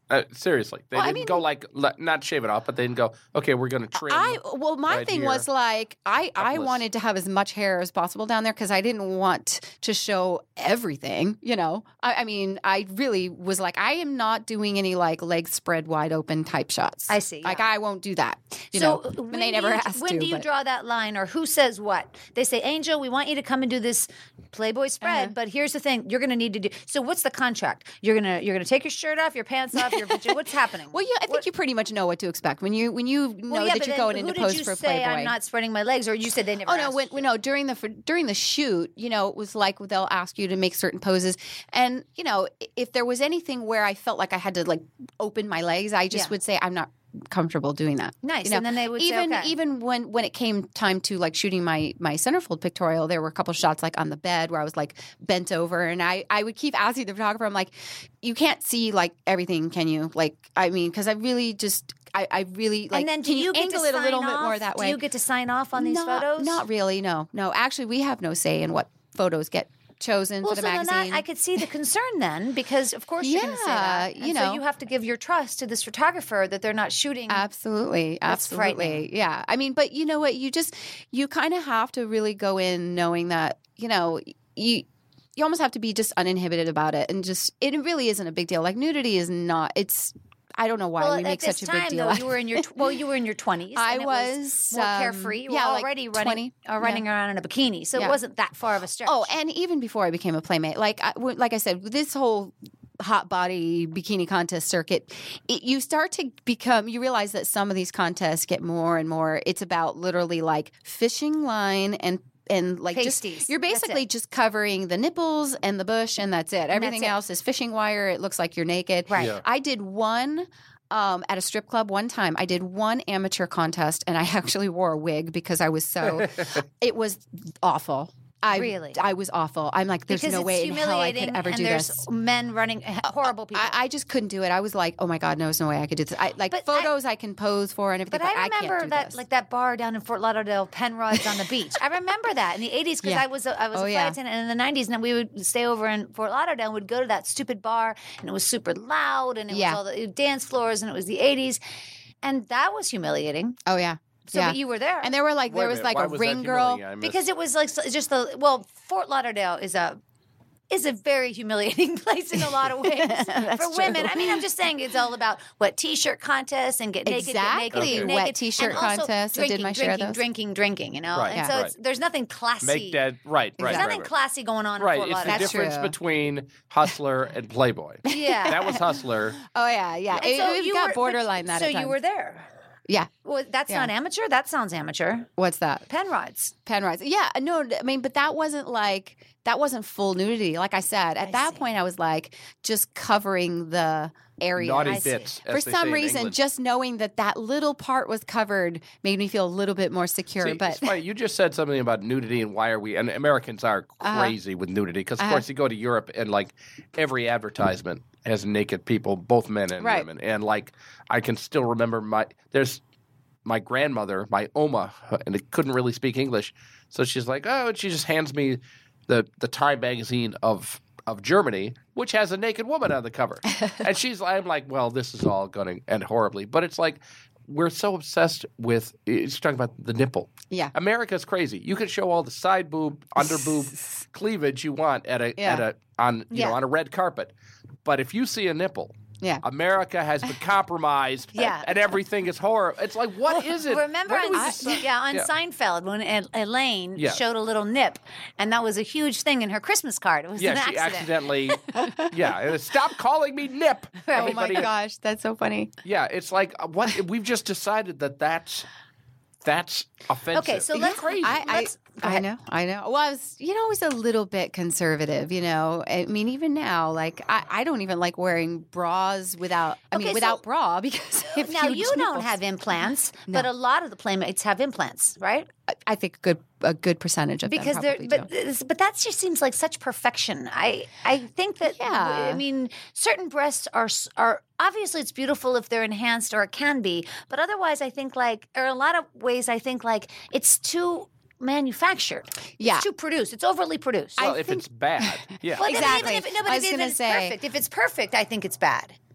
Uh, seriously, they Well, I didn't mean- go like le- not shave it off, but they didn't go. Okay, we're going to trim. I well, my right thing here. was like I I Couple of- wanted to have as much hair as possible down there because I didn't want to show everything. You know, I, I mean, I really was like, I am not doing any like legs spread wide open type shots. I see, Like yeah. I won't do that. You so know, when and they do never you, asked when to. do you but- draw that line, or who says what? They say, Angel, we want you to come and do this Playboy spread, Uh-huh. but here's the thing: you're going to need to do. So what's the contract? You're gonna you're gonna take your shirt off, your pants off, your what's happening? Well, yeah, I think you pretty much know what to expect when you when you know Well, yeah, that but you're then going who into did pose you for say Playboy. I'm not spreading my legs, or you said they never? Oh no! asked When, you? no, during the for, during the shoot, you know, it was like they'll ask you to make certain poses, and you know, if there was anything where I felt like I had to like open my legs, I just Yeah. would say I'm not comfortable doing that. Nice, You know? and then they would say, even okay. even when when it came time to like shooting my my centerfold pictorial, there were a couple shots like on the bed where I was like bent over, and I I would keep asking the photographer, I'm like, you can't see like everything, can you? Like, I mean, because I really just. I, I really like. and then do can you, get angle to it a sign little off? bit more that way? Do you get to sign off on these not, photos? Not really. No, no. Actually, we have no say in what photos get chosen Well, for the so then magazine. that, I could see the concern then, because of course you're going to say that. Yeah, And you so know. you have to give your trust to this photographer that they're not shooting. Absolutely, That's frightening. absolutely. Yeah. I mean, but you know what? You just you kind of have to really go in knowing that you know you. You almost have to be just uninhibited about it, and just it really isn't a big deal. Like nudity is not. It's I don't know why well, we at make this such a time, big deal. though, out you were in your tw- well, you were in your twenties. I and it was, more um, carefree. You yeah, were like already running, twenty. uh, running around in a bikini, so Yeah. it wasn't that far of a stretch. Oh, and even before I became a playmate, like I, w- like I said, this whole hot body bikini contest circuit, it, you start to become. You realize that some of these contests get more and more. It's about literally like fishing line and. And like Pasties. just you're That's basically it. just covering the nipples and the bush and that's it. Everything it. else is fishing wire. It looks like you're naked. Right. Yeah. I did one um, at a strip club one time. I did one amateur contest and I actually wore a wig because I was so it was awful. I Really? I was awful. I'm like, there's because no it's way in hell I humiliating, could ever and do there's this. men running horrible people. I, I just couldn't do it. I was like, oh my god, no, there's no way I could do this. I, like But I- photos I, can pose for and everything, But but, I I, can't remember do that, this. like that bar down in Fort Lauderdale, Penrod's on the beach. I remember that in the eighties because Yeah. I was a, I was Oh, a flight yeah. attendant in the nineties, and then we would stay over in Fort Lauderdale and would go to that stupid bar, and it was super loud, and it Yeah. was all the dance floors, and it was the eighties, and that was humiliating. oh yeah, So yeah. but you were there, and there were like Wait there a was minute, like why a was that ring girl. humiliating? I missed- because it was like so- just the well, Fort Lauderdale is a is a very humiliating place in a lot of ways for women. I mean, I'm just saying it's all about what t-shirt contests and get naked, Exactly. get naked, get Wet naked. t-shirt and also contests. I did Drinking, my share of drinking, those. drinking, drinking. You know, Right, and Yeah. so right. it's, there's nothing classy. Make dead right, right, There's right, nothing right. classy going on in Right, Fort it's the Lauderdale. That's difference true. between Hustler and Playboy. Yeah. That was Hustler. Oh yeah, yeah. And It, so it you got were- borderline but- that. So at you times. were there. Yeah. Well, that's Yeah. not amateur. That sounds amateur. What's that? Penrod's. Penrise. Yeah, no, I mean, but that wasn't like that wasn't full nudity. Like I said, at I that see. point, I was like just covering the area. Naughty I see. bits. For as they say some in reason, England. just knowing that that little part was covered made me feel a little bit more secure. See, but it's funny. You just said something about nudity and why are we? And Americans are Uh-huh. crazy with nudity because, of Uh-huh. course, you go to Europe and like every advertisement has naked people, both men and Right. women. And like I can still remember my there's my grandmother, my Oma, and it couldn't really speak English, so she's like, oh, and she just hands me the the Time magazine of of Germany, which has a naked woman on the cover, and she's I'm like, well, this is all going to end horribly, but it's like. We're so obsessed with it's talking about the nipple. yeah, America's crazy. You can show all the side boob, under boob cleavage you want at a Yeah. at a on you Yeah. know on a red carpet, but if you see a nipple, yeah. America has been compromised. Yeah. and everything is horror. It's like what is it? Remember When on, did we S- decide- yeah, on Yeah. Seinfeld when El- Elaine Yeah. showed a little nip, and that was a huge thing in her Christmas card. It was Yeah, an she accident. accidentally. yeah, and stop calling me Nip. Oh my Everybody- gosh, that's so funny. Yeah, it's like uh, what we've just decided that that's that's offensive. Okay, so It's let's- crazy. I, I, Let's- go I ahead. know, I know. Well, I was, you know, I was a little bit conservative, you know. I mean, even now, like, I, I don't even like wearing bras without, I Okay, mean, so- without bra because I have Now huge you don't nipples. have implants, but a lot of the playmates have implants, right? I- I think a good, a good percentage of Because them they're, probably but do. this- but that just seems like such perfection. I I think that Yeah. I mean, certain breasts are s- are obviously it's beautiful if they're enhanced or it can be, but otherwise, I think like or a lot of ways, I think like it's too manufactured. Yeah. It's too produced. It's overly produced. well, I if think- it's bad, yeah. Well, then Exactly. Even if, no, but I if, was even gonna if it's say- perfect. If it's perfect, I think it's bad.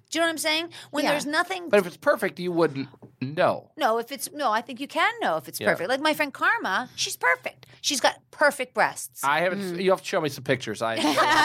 Do you know what I'm saying? When Yeah. there's nothing. But if it's perfect, you wouldn't know. No, if it's no, I think you can know if it's Yeah. perfect. Like my friend Karma, she's perfect. She's got perfect breasts. I haven't. You have to show me some pictures. I.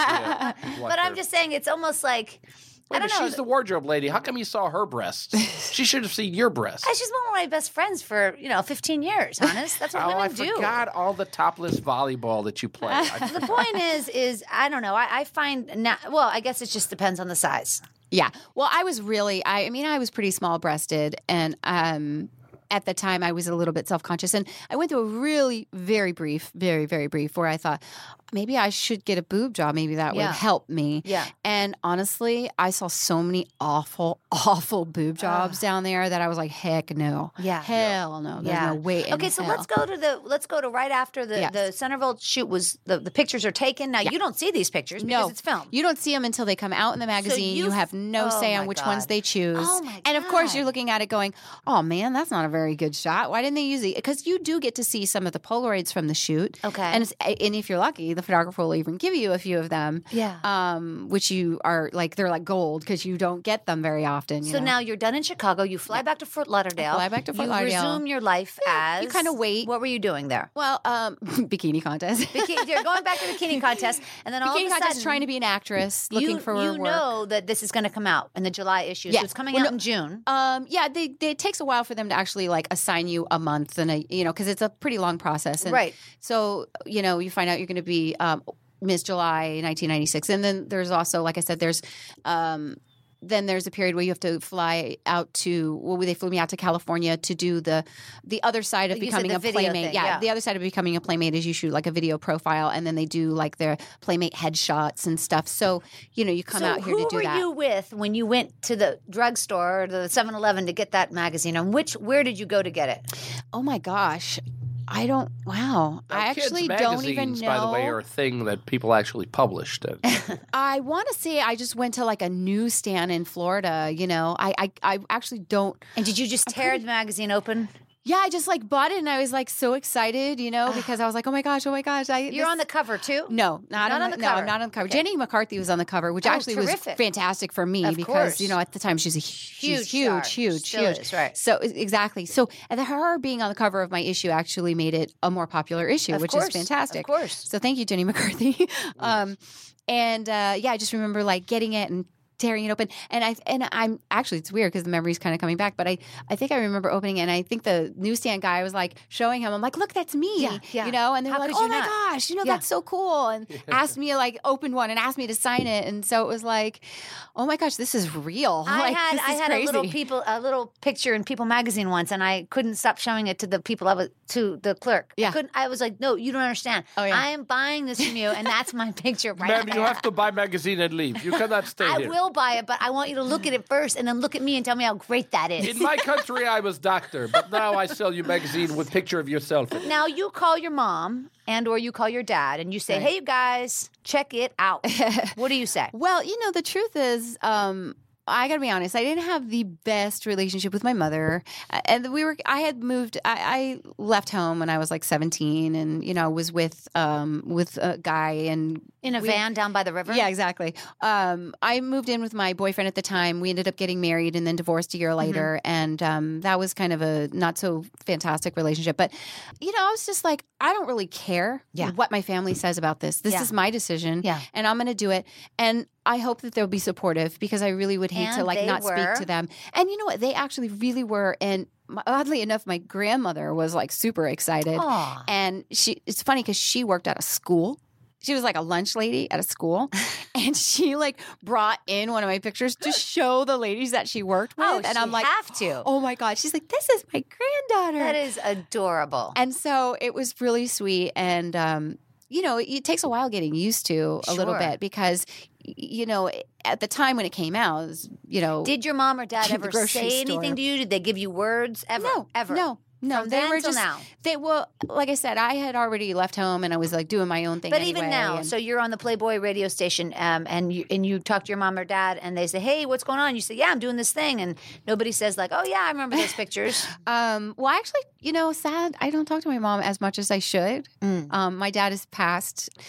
I but I'm just saying, it's almost like Wait, I don't but know. she's the wardrobe lady. How come you saw her breasts? She should have seen your breasts. I- She's one of my best friends for you know fifteen years. Honest, that's what Oh, women I do. forgot all the topless volleyball that you play. I- The point is, is I don't know. I, I find now. Well, I guess it just depends on the size. Yeah. Well, I was really, I, I mean, I was pretty small breasted. And um, at the time, I was a little bit self conscious. And I went through a really very brief, very, very brief where I thought, maybe I should get a boob job. Maybe that Yeah. would help me. Yeah. And honestly, I saw so many awful, awful boob jobs down there that I was like, heck no. Yeah. Hell no. There's Yeah. no way. in Okay, so hell. let's go to the let's go to right after the Yes. the Centerfold shoot was the, the pictures are taken. Now you don't see these pictures because No, it's filmed. you don't see them until they come out in the magazine. you you f- have no oh say my on which God. ones they choose. Oh my And of course, God. you're looking at it going, "Oh man, that's not a very good shot. Why didn't they use it?" Because you do get to see some of the Polaroids from the shoot. Okay. and it's, and if you're lucky, the photographer will even give you a few of them. Yeah. um, which you are like they're like gold because you don't get them very often. You So know? now you're done in Chicago. You fly back to Fort Lauderdale. fly back to Fort you Lauderdale. resume your life as you kinda wait. What were you doing there? well, um, bikini contest. Bikini, you're going back to the bikini contest, and then all Bikini of a contest, sudden, trying to be an actress, looking you, for you work. know that this is going to come out in the July issue. Yeah. So it's coming Well, out no- in June. Um, yeah, they, they, it takes a while for them to actually like assign you a month and a you know because it's a pretty long process. And Right. So you know you find out you're going to be um, Miss July nineteen ninety-six, and then there's also like I said, there's um, then there's a period where you have to fly out to well, they flew me out to California to do the the other side of You said becoming the a video playmate. thing, yeah, yeah. the other side of becoming a playmate is you shoot like a video profile, and then they do like their playmate headshots and stuff. So you know you come so out here who to do were that. you with when you went to the drugstore or the seven eleven to get that magazine? And which where did you go to get it? Oh my gosh. I don't. Wow. Now, I kids' actually don't even magazines, know. by the way, are a thing that people actually published. And I want to say I just went to like a newsstand in Florida. You know, I I, I actually don't. And did you just tear the magazine open? Yeah, I just like bought it and I was like so excited, you know, because I was like, oh my gosh, oh my gosh. I, You're this- on the cover too? No, not, Not on, on the, the no, cover. I'm not on the cover. Okay. Jenny McCarthy was on the cover, which Oh, actually terrific. was fantastic for me Of because course. you know at the time she's a huge, Huge huge, star. huge, Still huge. is, right. So e- exactly. So and her being on the cover of my issue actually made it a more popular issue, Of which course, is fantastic. of course. So thank you, Jenny McCarthy. um, and uh, yeah, I just remember like getting it and tearing it open, and I and I'm actually it's weird because the memory's kind of coming back, but I I think I remember opening it, and I think the newsstand guy was like showing him, I'm like, look, that's me, Yeah, yeah. you know, and they How were like, could oh you my not? gosh, you know, Yeah. that's so cool, and asked me like opened one and asked me to sign it, and so it was like, oh my gosh, this is real. I like, had this I is had crazy. a little people a little picture in People magazine once, and I couldn't stop showing it to the people I was to the clerk. Yeah. I couldn't. I was like, no, you don't understand. Oh, yeah. I am buying this from you, and that's my picture right ma'am, there. you have to buy magazine and leave. You cannot stay I here. will buy it, but I want you to look at it first, and then look at me and tell me how great that is. In my country, I was doctor, but now I sell you magazine with picture of yourself in it. Now you call your mom and or you call your dad, and you say, Right. "Hey, you guys, check it out." What do you say? Well, you know, the truth is, um, I got to be honest. I didn't have the best relationship with my mother, Uh, and we were. I had moved. I, I left home when I was like seventeen, and you know, was with um, with a guy and In a we- van down by the river? Yeah, exactly. Um, I moved in with my boyfriend at the time. We ended up getting married and then divorced a year later, and um, that was kind of a not so fantastic relationship. But you know, I was just like, I don't really care Yeah. what my family says about this. This Yeah. is my decision, Yeah. and I'm going to do it. And I hope that they'll be supportive because I really would hate to And like they not were. speak to them. And you know what? They actually really were. And my, oddly enough, my grandmother was like super excited. Aw. And she, it's funny because she worked at a school. She was like a lunch lady at a school, and she like brought in one of my pictures to show the ladies that she worked with. Oh, and she I'm like, have to. oh my god! She's like, this is my granddaughter. That is adorable. And so it was really sweet. And, um, you know, it, it takes a while getting used to a little Sure. bit because, y- you know, at the time when it came out, it was, you know. Did your mom or dad The ever grocery say store. anything to you? Did they give you words ever? no, ever. No, no. From they then were till just, now. they, well, like I said, I had already left home and I was like doing my own thing. But even anyway, now, and- so you're on the Playboy radio station, um, and you and you talk to your mom or dad, and they say, "Hey, what's going on?" You say, "Yeah, I'm doing this thing," and nobody says like, "Oh yeah, I remember those pictures." Um, well, actually, you know, sad. I don't talk to my mom as much as I should. Mm. Um, my dad has passed.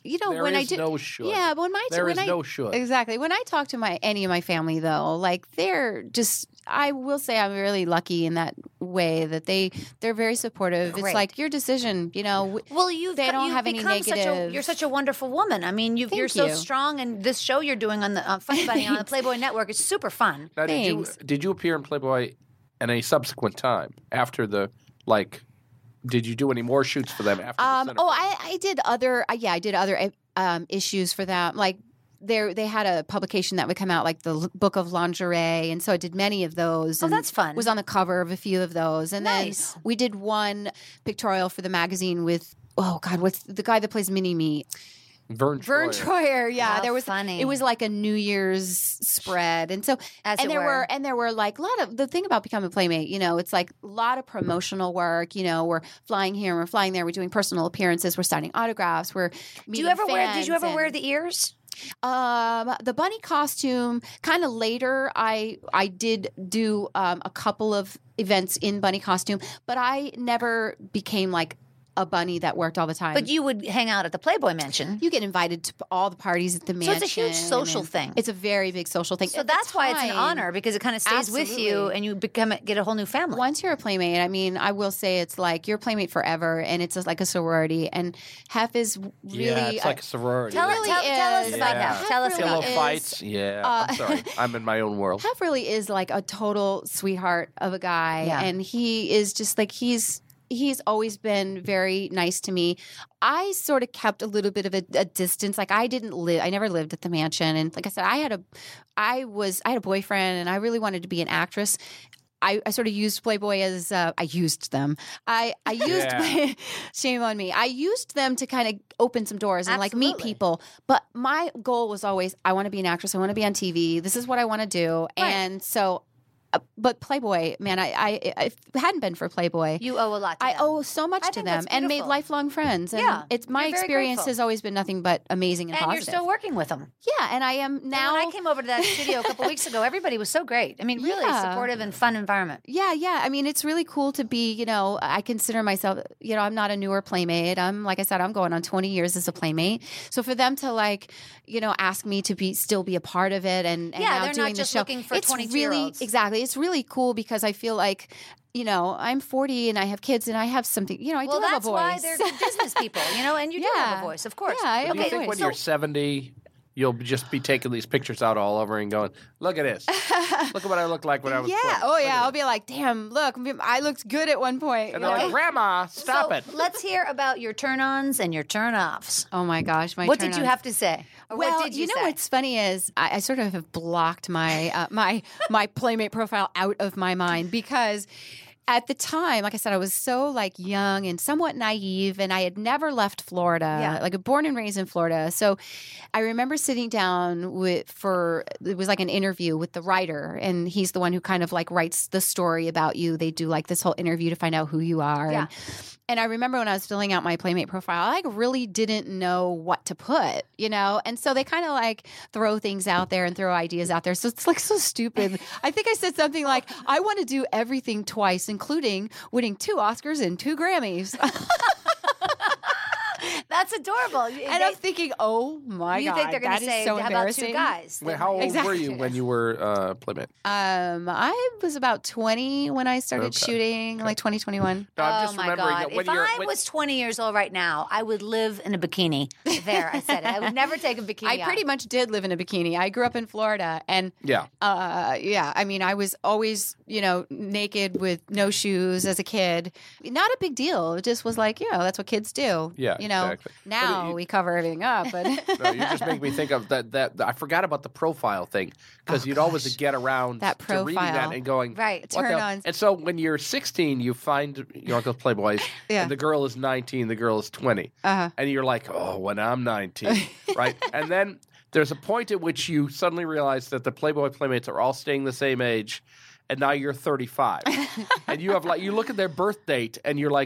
you know, There when I is do, no should. yeah, but when my There when is I, no should. exactly when I talk to my any of my family though, like they're just, I will say I'm really lucky in that way that they they're very supportive. It's Great. like your decision, you know. w- Well, you've They got- don't you've have any become such a, negative- you're such a wonderful woman. I mean, you've, Thank you're so you. strong, and this show you're doing on the uh, Funny Bunny on the Playboy Network is super fun. Now, did you Thanks. did you appear in Playboy at any subsequent time after the like? Did you do any more shoots for them after? Um, the oh, Centerfold? I, I did other, uh, yeah, I did other um, issues for them. Like there, they had a publication that would come out, like the L- Book of Lingerie, and so I did many of those. Oh, and that's fun. Was on the cover of a few of those, and Nice. then we did one pictorial for the magazine with, oh God, what's the guy that plays Mini Me? Vern Vern Troyer. Troyer, yeah, How there was funny. It was like a New Year's spread, and so As and it there were. were and there were like a lot of the thing about becoming a playmate. You know, it's like a lot of promotional work. You know, we're flying here, we're flying there, we're doing personal appearances, we're signing autographs, we're Do meeting you ever wear? Did fans you ever and- wear the ears? um, the bunny costume? Kind of later, I I did do um, a couple of events in bunny costume, but I never became like a bunny that worked all the time. But you would hang out at the Playboy Mansion. You get invited to all the parties at the So mansion. it's a huge social and thing. It's a very big social thing. So At the that's why it's an time, honor, because it kind of stays with you, Absolutely. and you become get a whole new family. Once you're a playmate, I mean, I will say it's like you're a playmate forever, and it's just like a sorority. And Hef is really Yeah, it's like uh, a sorority. Tell, really tell, tell us is. about Yeah. that. Tell us Really Pillow about is. it. fights. Yeah, uh, I'm sorry. I'm in my own world. Hef really is like a total sweetheart of a guy, Yeah. and he is just like he's. He's always been very nice to me. I sort of kept a little bit of a, a distance. Like I didn't live, I never lived at the mansion. And like I said, I had a, I was, I had a boyfriend and I really wanted to be an actress. I, I sort of used Playboy as, uh, I used them. I, I used, Yeah. shame on me. I used them to kind of open some doors and like meet Absolutely. people. But my goal was always, I want to be an actress. I want to be on T V. This is what I want to do. Right. And so, uh, but Playboy, man, I, I, if it hadn't been for Playboy, You owe a lot to I them. owe so much I to think them that's and made beautiful. lifelong friends. And Yeah, it's my you're very experience grateful. has always been nothing but amazing and, and positive. you're still working with them. yeah, and I am now. And when I came over to that studio a couple weeks ago, everybody was so great. I mean, really Yeah. supportive and fun environment. Yeah, yeah. I mean, it's really cool to be, you know, I consider myself, you know, I'm not a newer playmate. I'm, like I said, I'm going on twenty years as a playmate. So for them to like, you know, ask me to be, still be a part of it and, and Yeah, now they're not doing just the show. looking for it's really, twenty-two-year-olds. exactly. It's really cool because I feel like, you know, I'm forty and I have kids and I have something, you know, I Well, do have a that's voice. why they're good business people, you know, and you do have Yeah. a voice, of course. Yeah, I Do have you a think voice. when So- you're seventy, you'll just be taking these pictures out all over and going, "Look at this! Look at what I looked like when I was yeah. twenty. Oh, Look yeah. at I'll this." be like, damn, look, I looked good at one point. And you they're know? like, "Grandma, stop so it!" let's hear about your turn-ons and your turn-offs. Oh my gosh, my What did you turn-ons. have to say? Or Well, what did you, know say? what's funny is I, I sort of have blocked my uh, my my playmate profile out of my mind because at the time, like I said, I was so like young and somewhat naive, and I had never left Florida. Yeah. Like born and raised in Florida, so I remember sitting down with for it was like an interview with the writer, and he's the one who kind of like writes the story about you. They do like this whole interview to find out who you are. Yeah. And, and I remember when I was filling out my playmate profile, I like really didn't know what to put, you know? And so they kind of like throw things out there and throw ideas out there. So it's like so stupid. I think I said something like, I want to do everything twice, including winning two Oscars and two Grammys. That's adorable. and They- I'm thinking, oh my you God, think they're going that to is say, so how about two embarrassing. guys? Wait, how old Exactly. were you when you were uh, playmate? Um, I was about twenty when I started Okay. shooting, like twenty twenty-one. No, I'm Oh just my remembering God. that when If you're I when- was twenty years old right now, I would live in a bikini. There, I said it. I would never take a bikini I pretty off. much did live in a bikini. I grew up in Florida, and yeah. Uh, yeah, I mean, I was always, you know, naked with no shoes as a kid. Not a big deal. It just was like, you know, that's what kids do. Yeah, you know. exactly. But Now you- we cover everything up, but No, you just make me think of that. That I forgot about the profile thing because Oh, you'd always gosh. get around That to reading that profile. and going Right. what the hell? Turn-ons. And so when you're sixteen, you find your uncle's Playboys, Yeah. and the girl is nineteen, the girl is twenty, uh, and you're like, oh, when I'm nineteen, right? And then there's a point at which you suddenly realize that the Playboy playmates are all staying the same age, and now you're thirty-five, and you have like you look at their birth date, and you're like,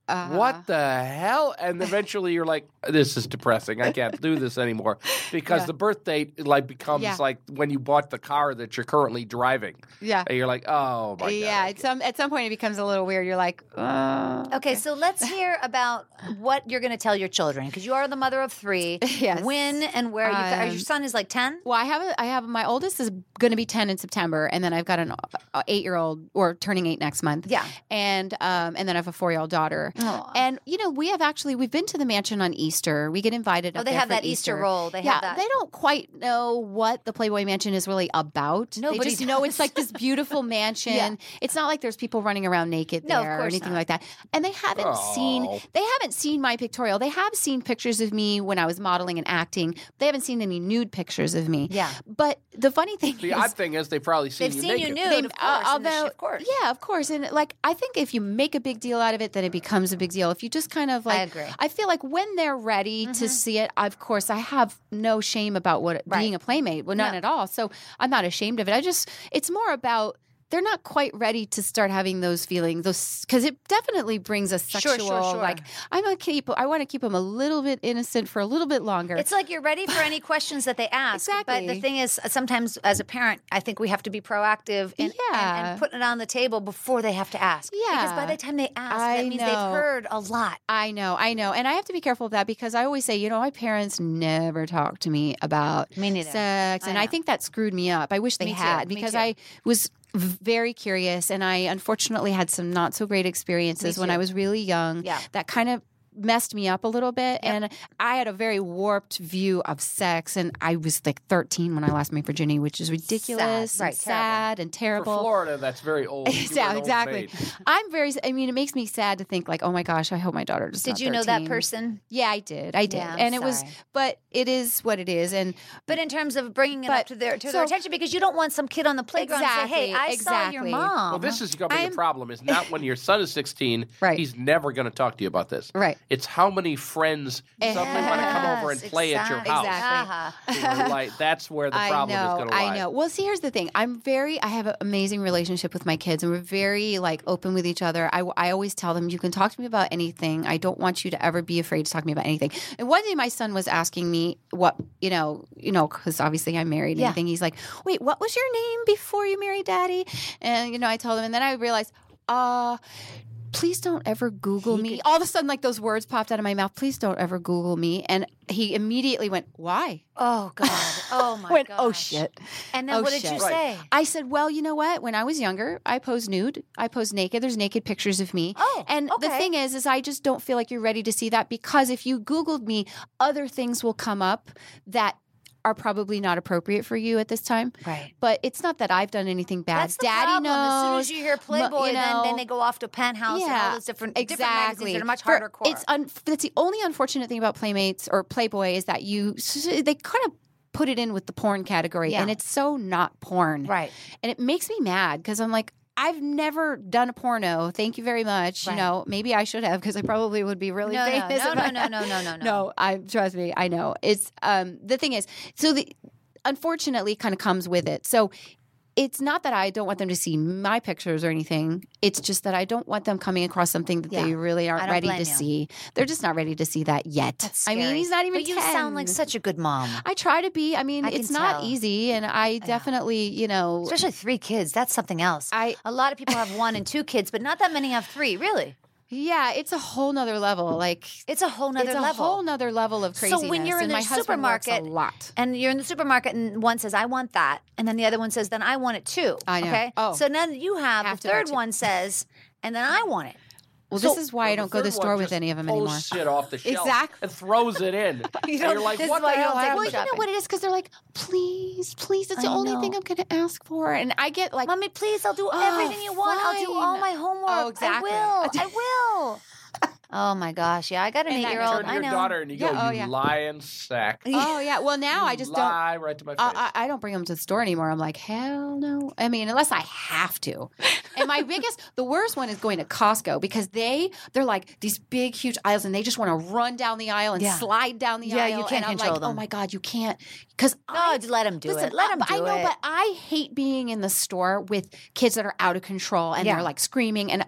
Uh-huh. what the hell? And eventually you're like, this is depressing. I can't do this anymore because Yeah. the birth date like becomes Yeah. like when you bought the car that you're currently driving. Yeah. And you're like, oh my yeah, God. at some at some point it becomes a little weird. You're like, uh, Okay, so let's hear about what you're going to tell your children because you are the mother of three. Yes. When and where? you, are Um, your son is like ten? Well, I have a, I have my oldest is going to be ten in September, and then I've got an uh, eight year old or turning eight next month. Yeah. and um, and then I have a four year old daughter. Aw. And you know, we have actually we've been to the mansion on Easter. We get invited. Oh, up they there have for that Easter roll. They yeah, have that. they don't quite know what the Playboy Mansion is really about. Nobody they just know does. it's like this beautiful mansion. Yeah. It's not like there's people running around naked No, of there or course anything not. like that. And they haven't seen Oh. they haven't seen my pictorial. They have seen pictures of me when I was modeling and acting. They haven't seen any nude pictures of me. Yeah. But the funny thing The is odd thing is they've probably seen They've you seen naked. you nude, They- of course. uh, and the sh- although, of course. yeah, of course, and like I think if you make a big deal out of it, then it becomes a big deal. If you just kind of like, I agree. I feel like when they're ready to see it, of course, I have no shame about what Right. being a playmate. Well, none No. at all. So I'm not ashamed of it. I just, it's more about. They're not quite ready to start having those feelings, those because it definitely brings a Sure, sexual. sure, sure. Like I'm gonna keep. I want to keep them a little bit innocent for a little bit longer. It's like you're ready for any questions that they ask. But the Exactly. thing is, sometimes as a parent, I think we have to be proactive in, Yeah. and, and put it on the table before they have to ask. Because by Yeah. the time they ask, I that means know. they've heard a lot. I know, I know. And I have to be careful of that because I always say, you know, my parents never talked to me about Me neither. sex. I And I know. think that screwed me up. I wish they Me too, had me because too. I was very curious and I unfortunately had some not so great experiences when too. I was really young Yeah. that kind of messed me up a little bit and I had a very warped view of sex and I was like thirteen when I lost my virginity, which is ridiculous Sad. Right, and sad and For terrible. Florida, that's very old. You were Yeah, an old exactly. maid. I'm very. I mean, it makes me sad to think like, oh my gosh, I hope my daughter does. Did not you know that thirteen. person? Yeah, I did. I did, Yeah, I'm and it was. sorry. But it is what it is, and But in terms of bringing it But- up to their to so- their attention, because you don't want some kid on the playground to say, "Hey, I Exactly, saw your exactly. mom." Well, this is going to be I'm- the problem. Is not when your son is sixteen. Right. He's never going to talk to you about this. Right. It's how many friends suddenly want to come over and Yes, play at your exactly. house. Exactly. Uh-huh. So, like, that's where the problem I know, is going to lie. I know. Well, see, here's the thing. I'm very. I have an amazing relationship with my kids, and we're very like open with each other. I, I always tell them, you can talk to me about anything. I don't want you to ever be afraid to talk to me about anything. And one day, my son was asking me what you know, you know, because obviously I'm married and Yeah. everything. He's like, "Wait, what was your name before you married Daddy?" And you know, I told him, and then I realized, uh. Please don't ever Google me. All of a sudden, like those words popped out of my mouth. Please don't ever Google me. And he immediately went, "Why?" Oh God! Oh my went, gosh! "Oh shit!" And then Oh, what did shit. you Right. say? I said, well, you know what? When I was younger, I posed nude. I posed naked. There's naked pictures of me. Oh, and the okay. thing is, is I just don't feel like you're ready to see that because if you Googled me, other things will come up that are probably not appropriate for you at this time. Right. But it's not that I've done anything bad. That's the Daddy problem. knows. As soon as you hear Playboy, you then, then know, they go off to Penthouse and all those different, different magazines that are much For- harder core. It's un- that's the only unfortunate thing about Playmates or Playboy is that you they kind of put it in with the porn category, Yeah. and it's so not porn, Right. And it makes me mad because I'm like, I've never done a porno. Thank you very much. Right. You know, maybe I should have because I probably would be really No, no, famous. no, if no, I- no, no, no, no, no. no. I trust me. I know. It's um the thing is so the unfortunately kind of comes with it. So it's not that I don't want them to see my pictures or anything. It's just that I don't want them coming across something that Yeah. they really I aren't don't ready blame to you. see. They're just not ready to see that yet. That's I mean, scary. he's not even But you ten. sound like such a good mom. I try to be. I mean, I can it's not tell. easy, and I definitely, you know, Especially three kids. That's something else. I- a lot of people have one and two kids, but not that many have three. Really, yeah, it's a whole nother level. Like it's a whole nother it's a level. whole nother level of craziness. So when you're in and the my husband works supermarket, a lot. and you're in the supermarket, and one says, "I want that," and then the other one says, "Then I want it too." I know. Okay. Oh. So then you have, Have the to third want it. one says, "And then I want it." Well, So- this is why I Well, don't go to the third one store with just any of them pulls anymore. shit off the shelf Exactly. and throws it in. And don't- you're like, this is what why the you hell don't take Well, them you happened? know what it is because they're like, please, please, it's the I only know. thing I'm going to ask for, and I get like, Mommy, please, I'll do Oh, everything you want. I'll do all fine. my homework. Oh, exactly. I will. I will. Oh my gosh! Yeah, I got an And that eight-year-old. Turn to I your know. daughter and you Yeah, go, oh, you yeah. lying sack. oh yeah. Well, now I You just don't. lie right to my face. I, I I don't bring them to the store anymore. I'm like, hell no. I mean, unless I have to. And my biggest, the worst one is going to Costco because they, they're like these big, huge aisles, and they just want to run down the aisle and Yeah. slide down the Yeah, aisle. you can't and I'm control like, them. oh my god, you can't because No, just let them do Listen, it. Let I- them but do I know, it. but I hate being in the store with kids that are out of control and Yeah. they're like screaming and and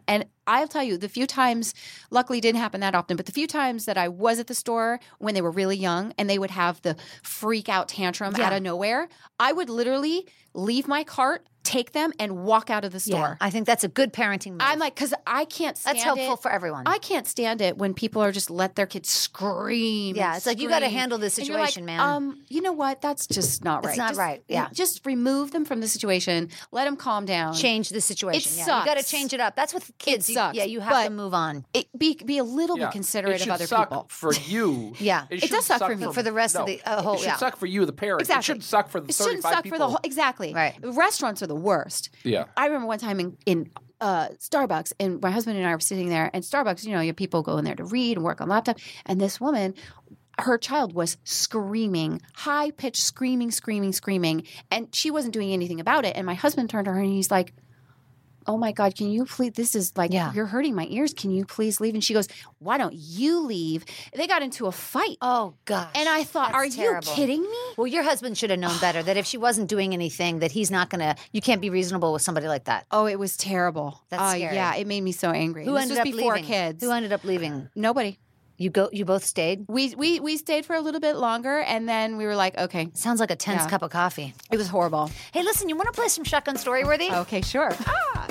I'll tell you, the few times, luckily it didn't happen that often, but the few times that I was at the store when they were really young and they would have the freak out tantrum Yeah. out of nowhere, I would literally leave my cart, take them, and walk out of the Yeah, store. I think that's a good parenting move. I'm like, because I can't stand That's helpful it. for everyone. I can't stand it when people are just let their kids scream. Yeah, and it's like, you gotta scream. handle this And you're like, situation, man. Um, you know what? That's just not right. It's not Just- right, yeah. Just remove them from the situation. Let them calm down. change the situation. It yeah. You got to sucks. change it up. That's with kids. It You- sucks, yeah, you have but- to move on. It, be be a little Yeah. bit considerate it of should other suck people. for you. Yeah. It should does suck for me. For the rest of no, the, uh, whole- It should yeah. suck for you, the parent. Exactly. It shouldn't suck for the It shouldn't thirty-five suck people. for the whole. Exactly. Right. Restaurants are the worst. Yeah. I remember one time in, in uh, Starbucks, and my husband and I were sitting there, and Starbucks, you know, you have people go in there to read and work on laptop, and this woman, her child was screaming, high pitched screaming, screaming, screaming, and she wasn't doing anything about it. And my husband turned to her and he's like, "Oh my God, can you please? This is like, Yeah. you're hurting my ears. Can you please leave?" And she goes, "Why don't you leave?" They got into a fight. Oh, gosh. And I thought, That's are terrible. you kidding me? Well, your husband should have known better that if she wasn't doing anything, that he's not going to, you can't be reasonable with somebody like that. Oh, it was terrible. That's Uh, scary. Yeah, it made me so angry. Who this ended was up before leaving? kids. Who ended up leaving? Nobody. You go. You both stayed? We, we we stayed for a little bit longer, and then we were like, okay, Sounds like a tense Yeah. cup of coffee. it was horrible. Hey, listen, you want to play some Shotgun Storyworthy? Okay, sure. Ah.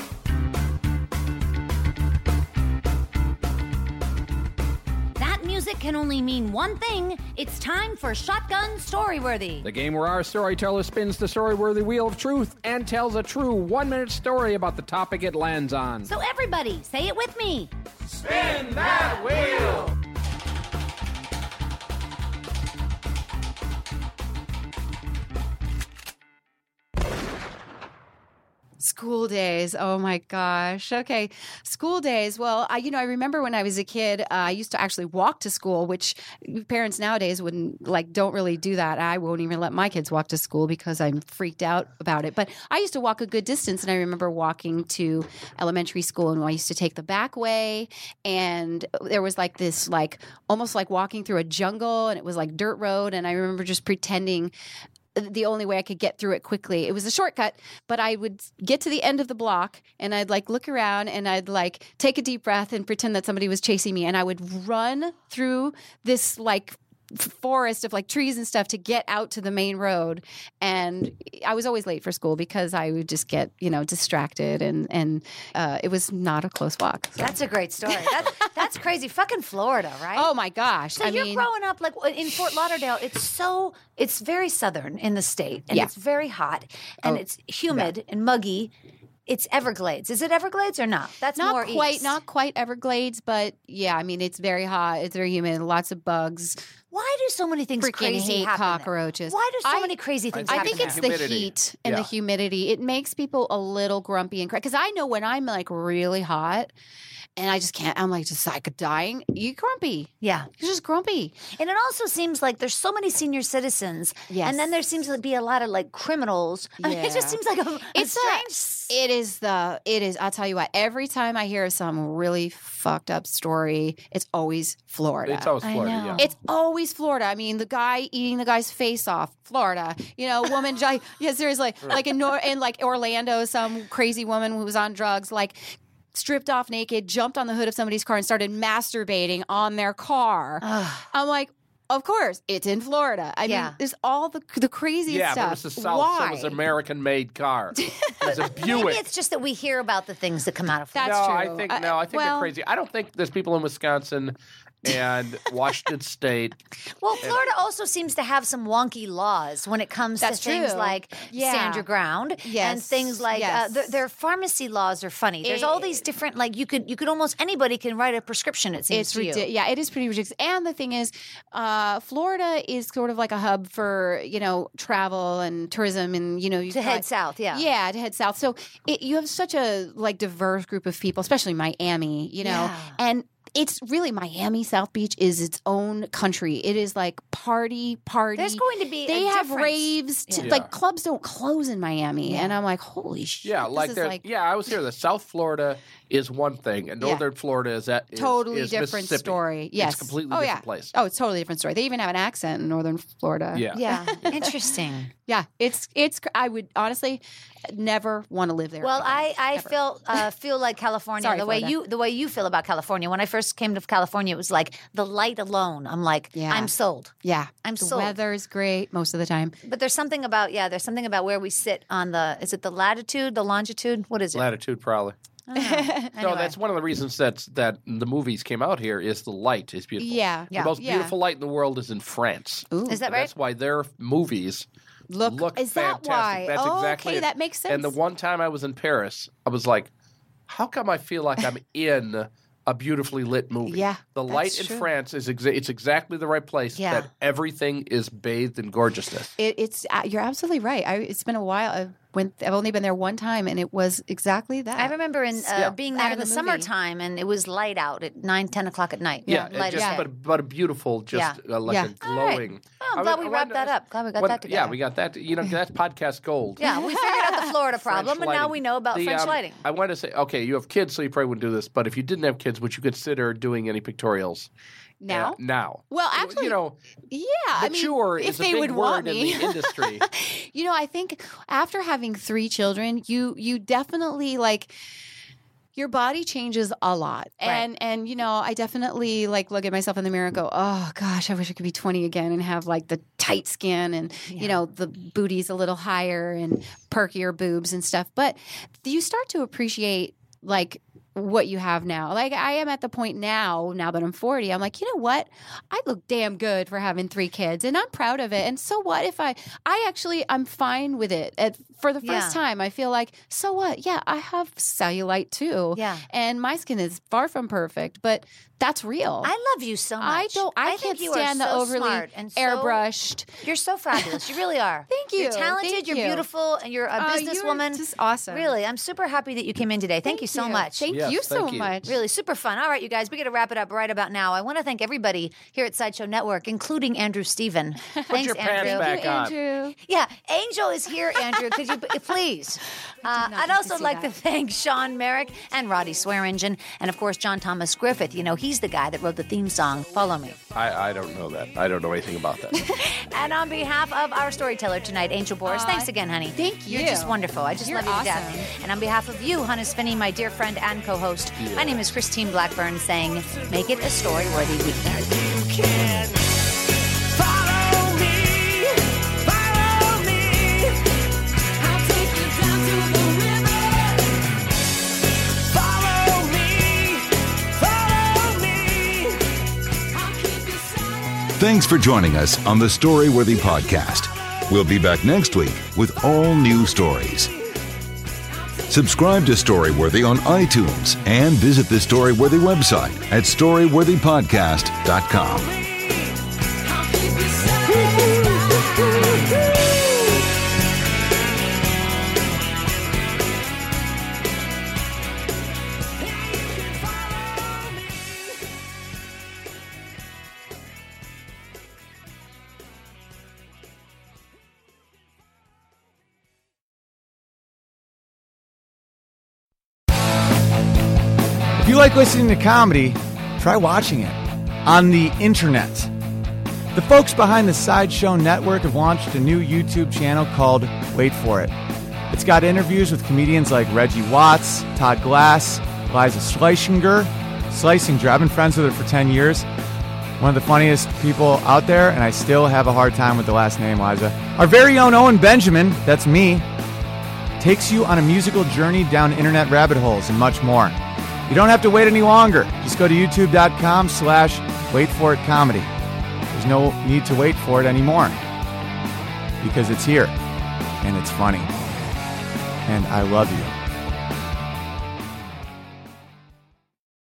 That music can only mean one thing. It's time for Shotgun Storyworthy. The game where our storyteller spins the story-worthy wheel of truth and tells a true one-minute story about the topic it lands on. So everybody, say it with me. Spin that wheel! School days. Oh my gosh. Okay. School days. Well, I, you know, I remember when I was a kid, uh, I used to actually walk to school, which parents nowadays wouldn't like, don't really do that. I won't even let my kids walk to school because I'm freaked out about it. But I used to walk a good distance. And I remember walking to elementary school, and I used to take the back way. And there was like this, like almost like walking through a jungle, and it was like dirt road. And I remember just pretending the only way I could get through it quickly. It was a shortcut, but I would get to the end of the block and I'd like look around and I'd like take a deep breath and pretend that somebody was chasing me, and I would run through this like forest of like trees and stuff to get out to the main road. And I was always late for school because I would just get, you know, distracted, and and uh, it was not a close walk. So. That's a great story. That's, that's crazy. Fucking Florida, right? Oh my gosh. So I you're mean, growing up like in Fort Lauderdale. It's so it's very southern in the state, and Yeah. it's very hot, and Oh, it's humid and muggy. It's Everglades. Is it Everglades or not? That's not more quite, east. not quite Everglades, but yeah, I mean, it's very hot. It's very humid. Lots of bugs. Why do so many things Freaking crazy hate happen there? cockroaches. Why do so I- many crazy things I I happen think it's there? the Humidity. heat and the Yeah. humidity. It makes people a little grumpy and crazy. Because I know when I'm like really hot and I just can't, I'm like just like dying. You're grumpy. Yeah. You're just grumpy. And it also seems like there's so many senior citizens, Yes. and then there seems to be a lot of like criminals. I mean, it Yeah. just seems like a, a It's a- strange. It is the, it is, I'll tell you what, every time I hear some really fucked up story, it's always Florida. It's always I Florida, know. yeah. It's always Florida. I mean, the guy eating the guy's face off, Florida. You know, woman, gi- yeah, seriously. Like in Nor- in like Orlando, some crazy woman who was on drugs, like stripped off naked, jumped on the hood of somebody's car and started masturbating on their car. I'm like, of course, it's in Florida. I Yeah. mean, there's all the the craziest Yeah, stuff. but it was the South, Why? so it was an American-made car. It was a Maybe Buick. it's just that we hear about the things that come out of Florida. That's no, true. I think I- no, I think well- they're crazy. I don't think there's people in Wisconsin and Washington State. Well, Florida also seems to have some wonky laws when it comes That's to things true. like Yeah. stand your ground and Yes. things like Yes. uh, th- their pharmacy laws are funny. There's all these different like you could you could almost anybody can write a prescription. It seems It's to you. ridiculous. Yeah, it is pretty ridiculous. And the thing is, uh, Florida is sort of like a hub for you know travel and tourism, and you know you To head south, yeah. yeah, to head south. So it, you have such a like diverse group of people, especially Miami. You know, Yeah. and it's really Miami, South Beach is its own country. It is like party, party. There's going to be They a have difference. raves. To, Yeah. Like clubs don't close in Miami, and I'm like, holy shit! Yeah, this like is there. like yeah, I was here. The South Florida is one thing, and Yeah. Northern Florida is that is, totally is different Mississippi. story. Yes, It's a completely oh, different yeah. place. Oh, it's totally different story. They even have an accent in Northern Florida. Yeah. Yeah, interesting. yeah. It's it's. I would honestly never want to live there. Well, again. I I Ever. feel uh, feel like California Sorry, the way Florida. you the way you feel about California. When I first came to California, it was like the light alone. I'm like, Yeah. I'm sold. Yeah, I'm the sold. weather's great most of the time. But there's something about yeah, there's something about where we sit on the is it the latitude, the longitude? What is it? Latitude, probably. I don't know. No, Anyway. that's one of the reasons that that the movies came out here is the light is beautiful. Yeah, Yeah. The most yeah. beautiful light in the world is in France. Ooh. Is that And right? That's why their movies Look, look is fantastic. that why? That's oh, exactly okay, it. that makes sense. And the one time I was in Paris, I was like, how come I feel like I'm in a beautifully lit movie? Yeah, The that's light in true. France is exa- it's exactly the right place Yeah. that everything is bathed in gorgeousness. It, it's uh, you're absolutely right. I, it's been a while. I went. I've only been there one time, and it was exactly that. I remember in uh, Yeah. being Out there of in the, the movie. summertime, and it was light out at nine, ten o'clock at night. Yeah, light it as just day. but but a beautiful, just Yeah. uh, like Yeah. a glowing. Oh, I'm I glad mean, we I wrapped wonder- that up. Glad we got when- that together. Yeah, we got that. You know, that's podcast gold. Yeah, we figured out the Florida French problem, and now lighting. we know about The, French um, lighting. I want to say, okay, you have kids, so you probably wouldn't do this. But if you didn't have kids, would you consider doing any pictorials now. Uh, now, Well, actually, you know, yeah. I mean, mature if is a they big would word want in me. the industry. You know, I think after having three children, you you definitely like your body changes a lot. And and you know, I definitely like look at myself in the mirror and go, "Oh gosh, I wish I could be twenty again and have like the tight skin and you know, the booty's a little higher and perkier boobs and stuff." But you start to appreciate like what you have now. Like I am at the point now, now that I'm forty, I'm like, you know what? I look damn good for having three kids and I'm proud of it. And so what if I, I actually, I'm fine with it. At, for the first Yeah. time, I feel like, so what? Yeah, I have cellulite too. Yeah. And my skin is far from perfect, but that's real. I love you so much. I don't, I, think can't you stand are the so overly smart and so- airbrushed. You're so fabulous. You really are. Thank you. You're talented. Thank you're you. beautiful, and you're a Uh, you're businesswoman. just awesome. Really, I'm super happy that you came in today. Thank, you so much. Thank Yes, you so thank you. much. Really super fun. All right, you guys, we got to wrap it up right about now. I want to thank everybody here at Sideshow Network, including Andrew Steven. Thanks, your pants Andrew. back on. Andrew. Yeah, Angel is here, Andrew. Could you please? Uh, not I'd need to also see like that. to thank Sean Merrick and Roddy Swearingen, and of course John Thomas Griffith. You know, he's the guy that wrote the theme song. Follow me. I, I don't know that. I don't know anything about that. And on behalf of our storyteller tonight, Angel Boris, Aw, thanks again, honey. thank You're you. just wonderful. I just You're love you to death. awesome. And on behalf of you, Hannes Finney, my dear friend and co-host, my name is Christine Blackburn, saying, make it a story-worthy weekend. Thanks for joining us on the Storyworthy Podcast. We'll be back next week with all new stories. Subscribe to Storyworthy on iTunes and visit the Storyworthy website at storyworthy podcast dot com. If you like listening to comedy, try watching it on the internet. The folks behind the Sideshow Network have launched a new YouTube channel called Wait For It. It's got interviews with comedians like Reggie Watts, Todd Glass, Liza Schleichinger, Schlesinger. I've been friends with her for ten years. One of the funniest people out there, and I still have a hard time with the last name, Liza. Our very own Owen Benjamin, that's me, takes you on a musical journey down internet rabbit holes and much more. You don't have to wait any longer. Just go to youtube.com slash wait for it comedy. There's no need to wait for it anymore because it's here and it's funny. And I love you.